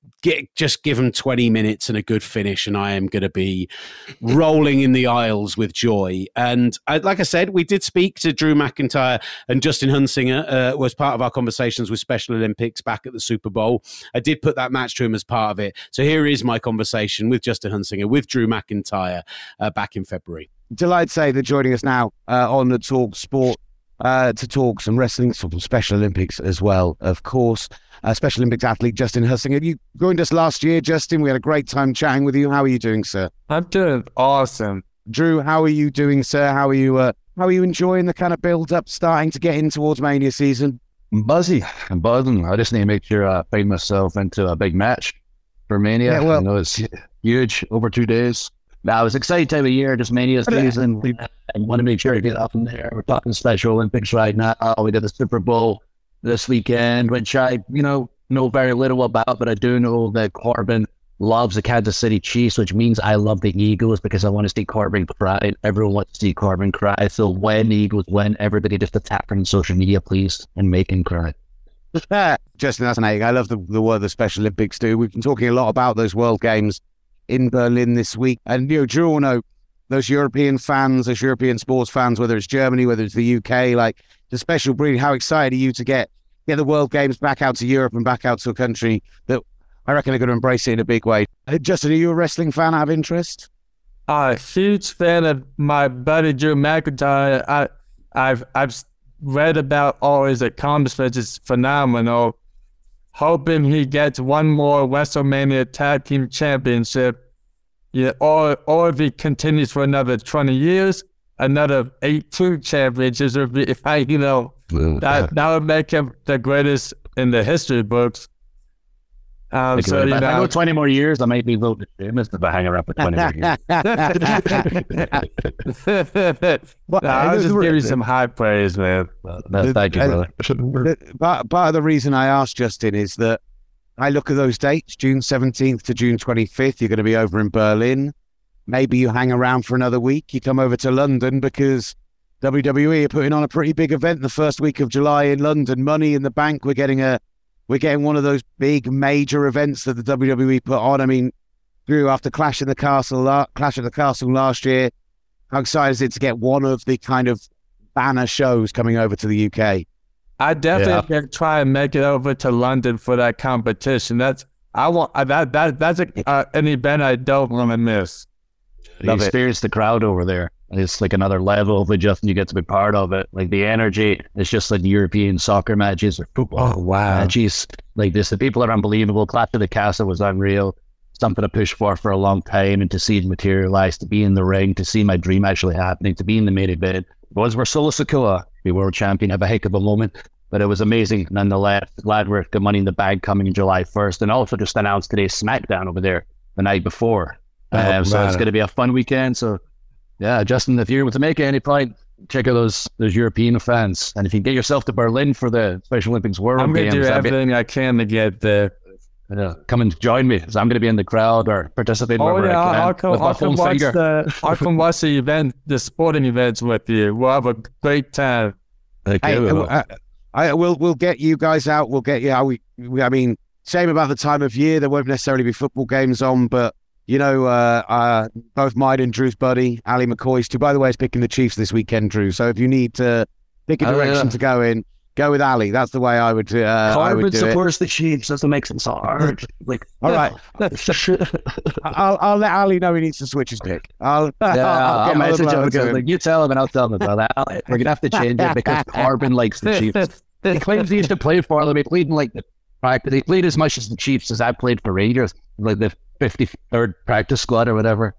just give them 20 minutes and a good finish, and I am going to be rolling in the aisles with joy. And like I said, we did speak to Drew McIntyre, and Justin Hunsinger was part of our conversations with Special Olympics back at the Super Bowl. I did put that match to him as part of it. So here is my conversation with Justin Hunsinger, with Drew McIntyre back in February. Delighted to say they're joining us now on the Talk Sport to talk some wrestling, some Special Olympics as well, of course. Special Olympics athlete Justin Hunsinger. You joined us last year, Justin. We had a great time chatting with you. How are you doing, sir? I'm doing awesome. Drew, how are you doing, sir? How are you enjoying the kind of build-up starting to get in towards Mania season? I'm buzzing. I just need to make sure I feed myself into a big match for Mania. Yeah, well, I know it's huge, over 2 days. Now, it's an exciting time of year, just Mania season. I want to make sure to get up in there. We're talking Special Olympics right now. We did the Super Bowl this weekend, which I, know very little about, but I do know that Corbin loves the Kansas City Chiefs, which means I love the Eagles because I want to see Corbin cry. Everyone wants to see Corbin cry. So when the Eagles win, everybody just attack him on social media, please, and make him cry. Justin, that's amazing. I love the work the Special Olympics do. We've been talking a lot about those World Games in Berlin this week. And, Drew will know those European fans, those European sports fans, whether it's Germany, whether it's the UK, like the special breed, how excited are you to get the World Games back out to Europe and back out to a country that I reckon are going to embrace it in a big way? Justin, are you a wrestling fan out of interest? I'm a huge fan of my buddy Drew McIntyre. I've read about all his accomplishments. It's phenomenal. Hoping he gets one more WrestleMania Tag Team Championship. Yeah, or if he continues for another 20 years, another 18 championships would be, that would make him the greatest in the history books. If I go 20 more years, I might be voted famous if I hang around for 20 more years. I'll just give you some high praise, man. Thank you, brother. Part of the reason I asked Justin is that I look at those dates, June 17th to June 25th, you're going to be over in Berlin. Maybe you hang around for another week. You come over to London because WWE are putting on a pretty big event the first week of July in London. Money in the Bank. We're getting one of those big major events that the WWE put on. I mean, Drew, after Clash at the Castle last year, how excited is it to get one of the kind of banner shows coming over to the UK? I definitely can try and make it over to London for that competition. That's an event I don't want to miss. You experience the crowd over there. It's like another level of adjustment. You get to be part of it. Like the energy, it's just like European soccer matches or football matches. Like this, the people are unbelievable. Clash of the Castle was unreal. Something to push for a long time, and to see it materialize, to be in the ring, to see my dream actually happening, to be in the main event. Was where Solo Sikoa, the world champion, have a heck of a moment, but it was amazing nonetheless. Glad we're got Money in the Bank coming July 1st, and also just announced today's SmackDown over there the night before. So it's going to be a fun weekend. So yeah, Justin, if you're able to make it any point, check out those European fans, and if you get yourself to Berlin for the Special Olympics World Games, I'm going to do everything I can to get there. Come and join me, because I'm going to be in the crowd or participate wherever I can. I'll come watch the event, the sporting events with you. We'll have a great time. We'll get you guys out. We'll get you out. I mean, shame about the time of year. There won't necessarily be football games on, but both mine and Drew's buddy, Ali McCoy, who, by the way, is picking the Chiefs this weekend, Drew. So if you need to pick a direction to go in, go with Ali. That's the way I would do Corbin supports the Chiefs. Doesn't make it so hard. All right. I'll let Ali know he needs to switch his pick. I'll message him. You tell him and I'll tell him about that. We're going to have to change it because Corbin likes the Chiefs. He claims he used to play for them. He played in the practice. He played as much as the Chiefs as I played for Rangers, like the 53rd practice squad or whatever.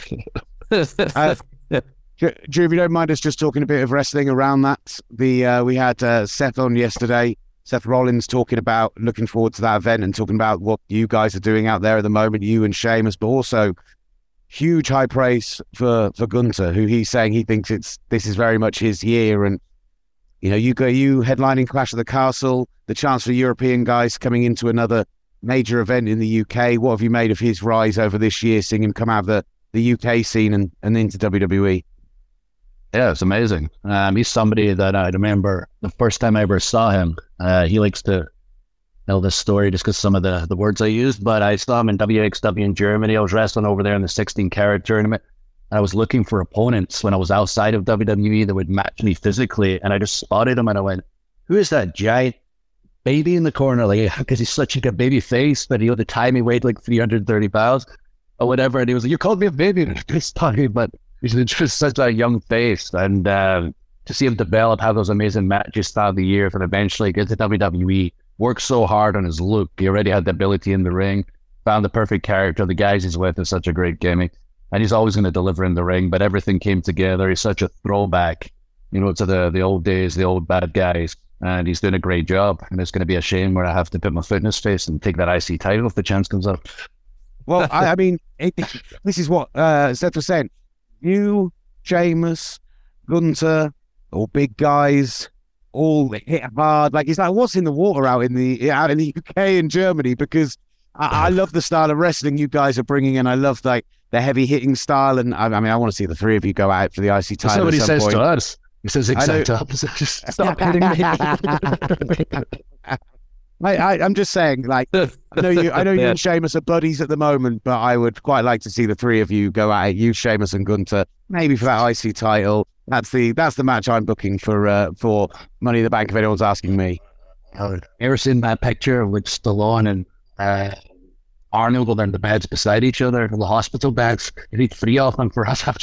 Drew, if you don't mind us just talking a bit of wrestling around that. We had Seth on yesterday, Seth Rollins, talking about looking forward to that event and talking about what you guys are doing out there at the moment, you and Sheamus, but also huge high praise for Gunther, who he's saying he thinks this is very much his year. And you headlining Clash of the Castle, the chance for European guys coming into another major event in the UK. What have you made of his rise over this year, seeing him come out of the UK scene and into WWE? Yeah, it's amazing. He's somebody that I remember the first time I ever saw him. He likes to tell this story just because some of the words I used, but I saw him in WXW in Germany. I was wrestling over there in the 16-carat tournament. I was looking for opponents when I was outside of WWE that would match me physically, and I just spotted him and I went, who is that giant baby in the corner? Like, because he's such a good baby face, but at the time he weighed like 330 pounds or whatever, and he was like, you called me a baby this time, but he's just such a young face, and to see him develop, have those amazing matches throughout the year, and eventually get to WWE, worked so hard on his look. He already had the ability in the ring, found the perfect character. The guys he's with is such a great gimmick, and he's always going to deliver in the ring, but everything came together. He's such a throwback, to the old days, the old bad guys, and he's doing a great job, and it's going to be a shame where I have to put my foot in his face and take that IC title if the chance comes up. Well, I mean, this is what Seth was saying. You, Sheamus, Gunther, all big guys, all hit hard. Like, it's like, what's in the water out in the UK and Germany? Because I love the style of wrestling you guys are bringing in. I love like the heavy hitting style, and I mean, I want to see the three of you go out for the IC title. That's what he says point. to us. He says exact opposite. Just stop hitting me. I'm just saying, like, I know you and Sheamus are buddies at the moment, but I would quite like to see the three of you go at it. You, Sheamus, and Gunther, maybe for that IC title. That's the match I'm booking for Money in the Bank. If anyone's asking me, ever seen that picture with Stallone and Arnold when they're in the beds beside each other, the hospital beds? You need three of them for us.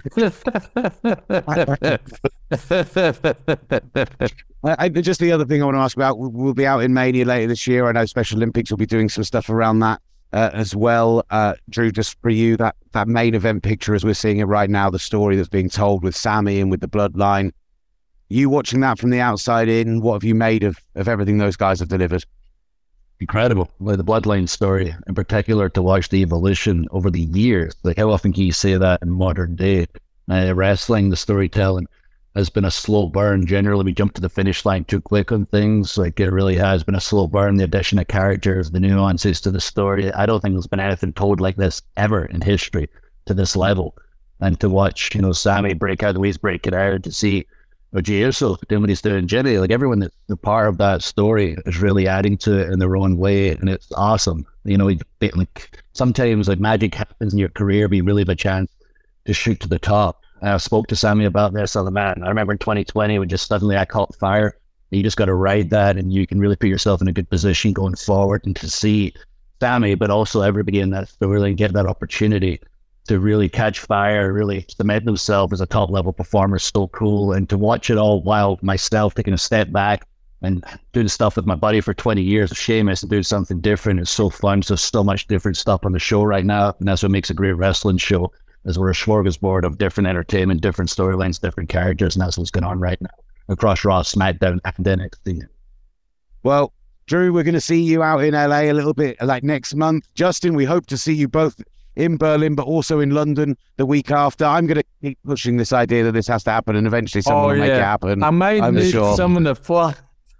Just the other thing I want to ask about, we'll be out in Mania later this year. I know Special Olympics will be doing some stuff around that as well. Drew, just for you, that main event picture as we're seeing it right now, the story that's being told with Sami and with the bloodline, you watching that from the outside in, what have you made of everything those guys have delivered? Incredible. Like the bloodline story in particular, to watch the evolution over the years. Like, how often can you say that in modern day wrestling? The storytelling has been a slow burn. Generally, we jump to the finish line too quick on things. Like, it really has been a slow burn. The addition of characters, the nuances to the story. I don't think there's been anything told like this ever in history to this level. And to watch, Sami break out the way he's breaking out, to see Jey Uso doing what he's doing, Jimmy, like everyone that's a part of that story is really adding to it in their own way, and it's awesome. Like, sometimes like magic happens in your career, but you really have a chance to shoot to the top. I spoke to Sami about this on the mat. I remember in 2020 when just suddenly I caught fire. You just got to ride that, and you can really put yourself in a good position going forward. And to see Sami, but also everybody in that story, get that opportunity to really catch fire, really cement themselves as a top-level performer is so cool. And to watch it all while myself taking a step back and doing stuff with my buddy for 20 years, Sheamus, and doing something different is so fun. So much different stuff on the show right now, and that's what makes a great wrestling show, is we're a smorgasbord of different entertainment, different storylines, different characters, and that's what's going on right now across Raw, SmackDown, and NXT. Well, Drew, we're going to see you out in LA a little bit like next month. Justin, we hope to see you both in Berlin, but also in London the week after. I'm going to keep pushing this idea that this has to happen, and eventually someone will make it happen. I might need someone to fly.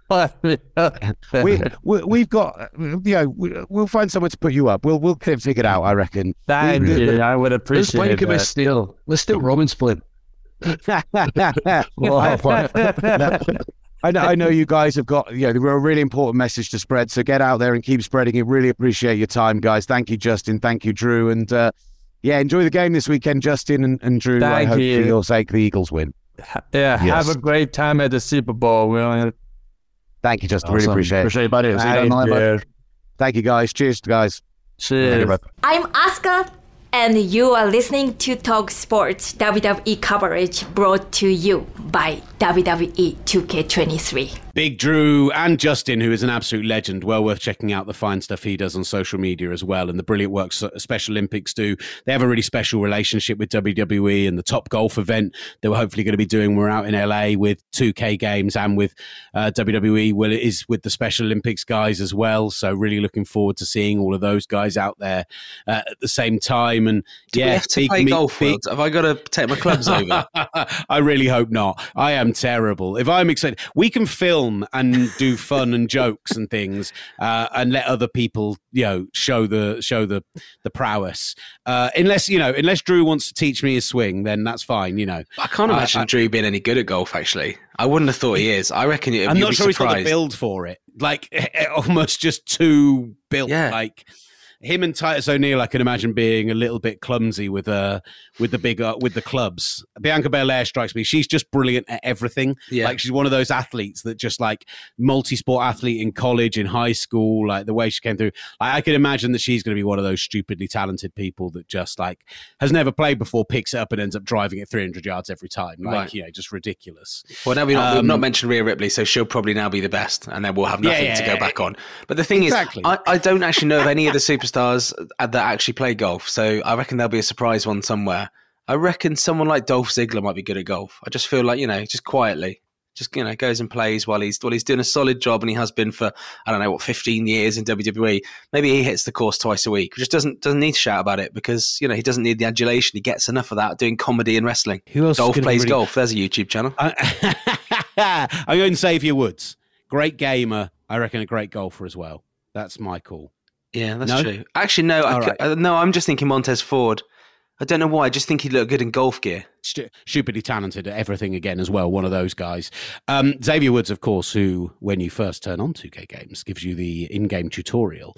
We've got, we'll find someone to put you up. We'll get it figured out, I reckon. Thank you. I would appreciate that. Let's do Roman split. I know you guys have got, we're a really important message to spread, so get out there and keep spreading it. Really appreciate your time, guys. Thank you, Justin. Thank you, Drew. And enjoy the game this weekend, Justin and Drew. I hope for your sake the Eagles win. Yeah, have a great time at the Super Bowl. Thank you, Justin. Awesome. Really appreciate it. Appreciate it, buddy. See you down the line, buddy. Thank you, guys. Cheers, guys. Cheers. I'm Asuka, and you are listening to Talk Sports WWE coverage brought to you by WWE 2K23. Big Drew and Justin, who is an absolute legend. Well worth checking out the fine stuff he does on social media as well, and the brilliant work Special Olympics do. They have a really special relationship with WWE, and the Top Golf event that we're hopefully going to be doing. We're out in LA with 2K Games and with WWE. Well, it is with the Special Olympics guys as well. So really looking forward to seeing all of those guys out there at the same time. And do we have to play golf? Have I got to take my clubs over? I really hope not. I am terrible. If I'm excited, we can film film and do fun and jokes and things, and let other people, show the prowess. Unless Drew wants to teach me his swing, then that's fine. I can't imagine Drew being any good at golf. Actually, I wouldn't have thought he is. I reckon I'm not sure he's got the build for it. Like almost just too built. Yeah. Like him and Titus O'Neill, I can imagine being a little bit clumsy with the clubs. Bianca Belair strikes me. She's just brilliant at everything. Yeah. Like she's one of those athletes that just like multi-sport athlete in college, in high school, like the way she came through. I can imagine that she's going to be one of those stupidly talented people that just like has never played before, picks it up and ends up driving it 300 yards every time. Like, just ridiculous. Well, now we've not mentioned Rhea Ripley, so she'll probably now be the best, and then we'll have nothing to go back on. But the thing is, I don't actually know of any of the superstars that actually play golf, so I reckon there'll be a surprise one somewhere. I reckon someone like Dolph Ziggler might be good at golf. I just feel like, just quietly, goes and plays while he's doing a solid job, and he has been for, 15 years in WWE. Maybe he hits the course twice a week. Just doesn't need to shout about it because, he doesn't need the adulation. He gets enough of that doing comedy and wrestling. Who else Dolph plays golf. There's a YouTube channel. I'm going Xavier Woods. Great gamer. I reckon a great golfer as well. That's my call. Yeah, that's true. Actually, no. I'm just thinking Montez Ford. I don't know why. I just think he'd look good in golf gear. Stupidly talented at everything again as well. One of those guys. Xavier Woods, of course, who, when you first turn on 2K Games, gives you the in-game tutorial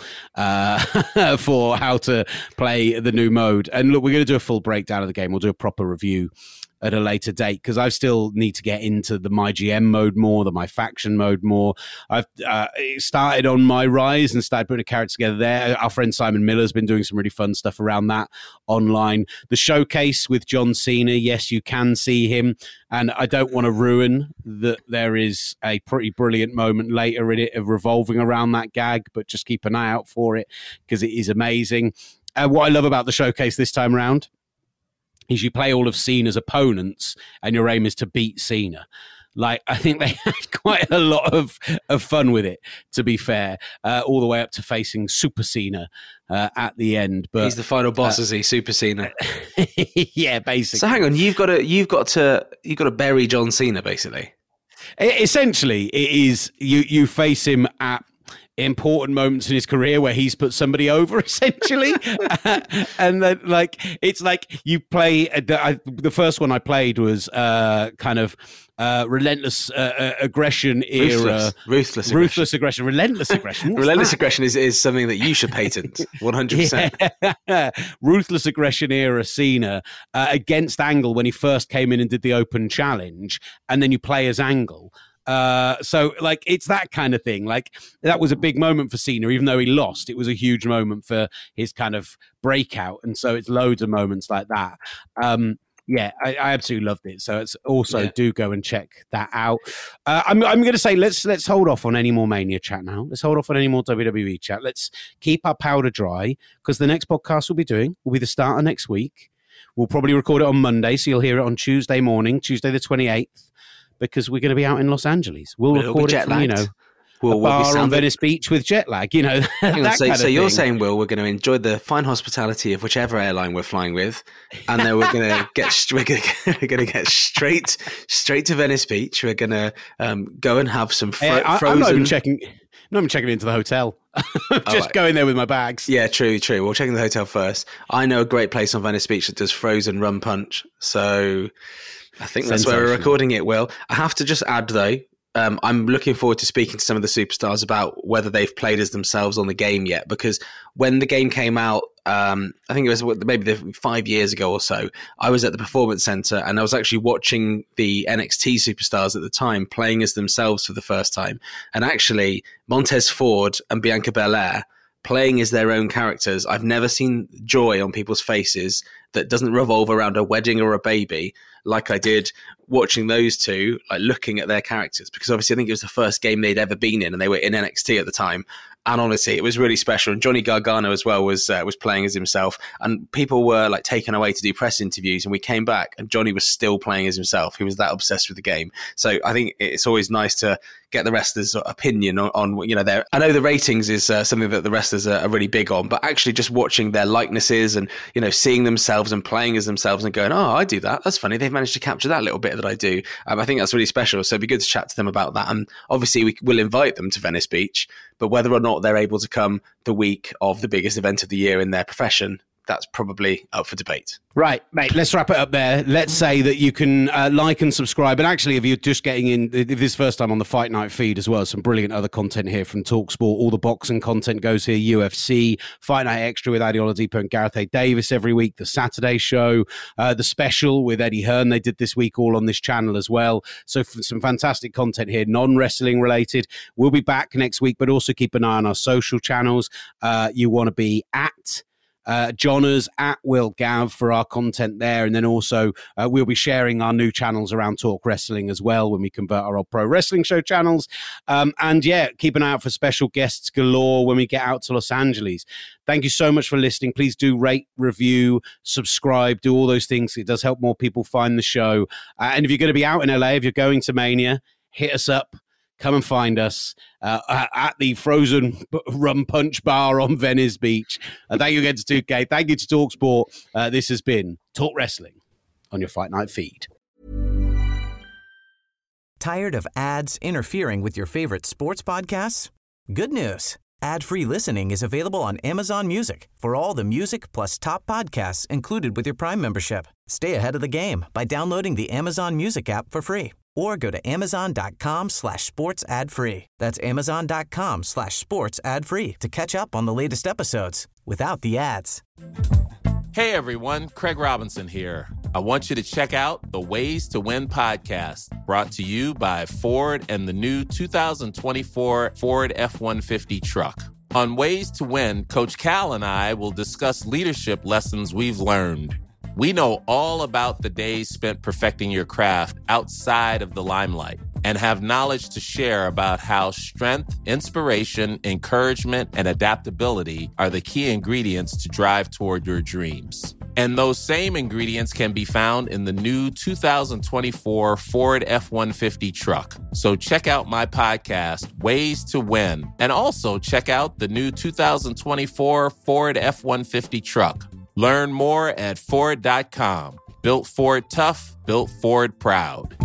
for how to play the new mode. And look, we're going to do a full breakdown of the game. We'll do a proper review at a later date because I still need to get into the My GM mode more, the My Faction mode more. I've started on My Rise and started putting a character together there. Our friend Simon Miller's been doing some really fun stuff around that online. The showcase with John Cena, yes, you can see him. And I don't want to ruin that there is a pretty brilliant moment later in it of revolving around that gag, but just keep an eye out for it because it is amazing. What I love about the showcase this time around is you play all of Cena's opponents and your aim is to beat Cena. Like, I think they had quite a lot of fun with it, to be fair, all the way up to facing Super Cena at the end. But he's the final boss, is he? Super Cena. Yeah, basically. So hang on, you've got to bury John Cena, basically. Essentially, it is you face him at important moments in his career where he's put somebody over, essentially. And then, like, it's like you play the first one I played was kind of relentless aggression era, ruthless aggression, relentless aggression. Relentless aggression is something that you should patent 100%. Yeah. Ruthless aggression era Cena against Angle when he first came in and did the open challenge, and then you play as Angle. So like it's that kind of thing. Like that was a big moment for Cena, even though he lost. It was a huge moment for his kind of breakout, and so it's loads of moments like that. Yeah, I absolutely loved it. So it's also do go and check that out. I'm going to say let's hold off on any more Mania chat now. Let's hold off on any more WWE chat. Let's keep our powder dry because the next podcast we'll be doing will be the start of next week. We'll probably record it on Monday, so you'll hear it on Tuesday morning, Tuesday the 28th. Because we're going to be out in Los Angeles. We'll record it from, a bar on Venice Beach with jet lag, So you're saying, Will, we're going to enjoy the fine hospitality of whichever airline we're flying with, and then we're going to get straight to Venice Beach. We're going to go and have some frozen. I'm not even checking into the hotel. Just going there with my bags. Yeah, true. We'll check in the hotel first. I know a great place on Venice Beach that does frozen rum punch. So I think that's where we're recording it, Will. I have to just add, though, I'm looking forward to speaking to some of the superstars about whether they've played as themselves on the game yet. Because when the game came out, I think it was maybe 5 years ago or so, I was at the Performance Center and I was actually watching the NXT superstars at the time playing as themselves for the first time. And actually, Montez Ford and Bianca Belair playing as their own characters. I've never seen joy on people's faces that doesn't revolve around a wedding or a baby like I did watching those two, like looking at their characters, because obviously I think it was the first game they'd ever been in and they were in NXT at the time. And honestly, it was really special. And Johnny Gargano as well was playing as himself. And people were like taken away to do press interviews. And we came back and Johnny was still playing as himself. He was that obsessed with the game. So I think it's always nice to get the wrestlers' opinion on their. I know the ratings is something that the wrestlers are really big on, but actually just watching their likenesses and seeing themselves and playing as themselves and going, oh, I do that. That's funny. They've managed to capture that little bit that I do. I think that's really special. So it'd be good to chat to them about that. And obviously, we will invite them to Venice Beach, but whether or not they're able to come the week of the biggest event of the year in their profession, that's probably up for debate. Right, mate, let's wrap it up there. Let's say that you can like and subscribe. And actually, if you're just getting in, if this is first time on the Fight Night feed as well, some brilliant other content here from TalkSport. All the boxing content goes here. UFC, Fight Night Extra with Adi Oladipo and Gareth A. Davis every week. The Saturday show, the special with Eddie Hearn they did this week, all on this channel as well. So some fantastic content here, non-wrestling related. We'll be back next week, but also keep an eye on our social channels. You want to be at Johners, at Will Gav for our content there. And then also we'll be sharing our new channels around Talk Wrestling as well when we convert our old Pro Wrestling Show channels. And yeah, keep an eye out for special guests galore when we get out to Los Angeles. Thank you so much for listening. Please do rate, review, subscribe, do all those things. It does help more people find the show. And if you're going to be out in LA, if you're going to Mania, hit us up. Come and find us at the Frozen Rum Punch Bar on Venice Beach. Thank you again to 2K. Thank you to TalkSport. This has been Talk Wrestling on your Fight Night feed. Tired of ads interfering with your favorite sports podcasts? Good news. Ad-free listening is available on Amazon Music for all the music plus top podcasts included with your Prime membership. Stay ahead of the game by downloading the Amazon Music app for free. Or go to amazon.com/sports ad free. That's amazon.com/sports ad free to catch up on the latest episodes without the ads. Hey everyone, Craig Robinson here. I want you to check out the Ways to Win podcast, brought to you by Ford and the new 2024 Ford F-150 truck. On Ways to Win, Coach Cal and I will discuss leadership lessons we've learned. We know all about the days spent perfecting your craft outside of the limelight and have knowledge to share about how strength, inspiration, encouragement, and adaptability are the key ingredients to drive toward your dreams. And those same ingredients can be found in the new 2024 Ford F-150 truck. So check out my podcast, Ways to Win, and also check out the new 2024 Ford F-150 truck. Learn more at Ford.com. Built Ford tough, built Ford proud.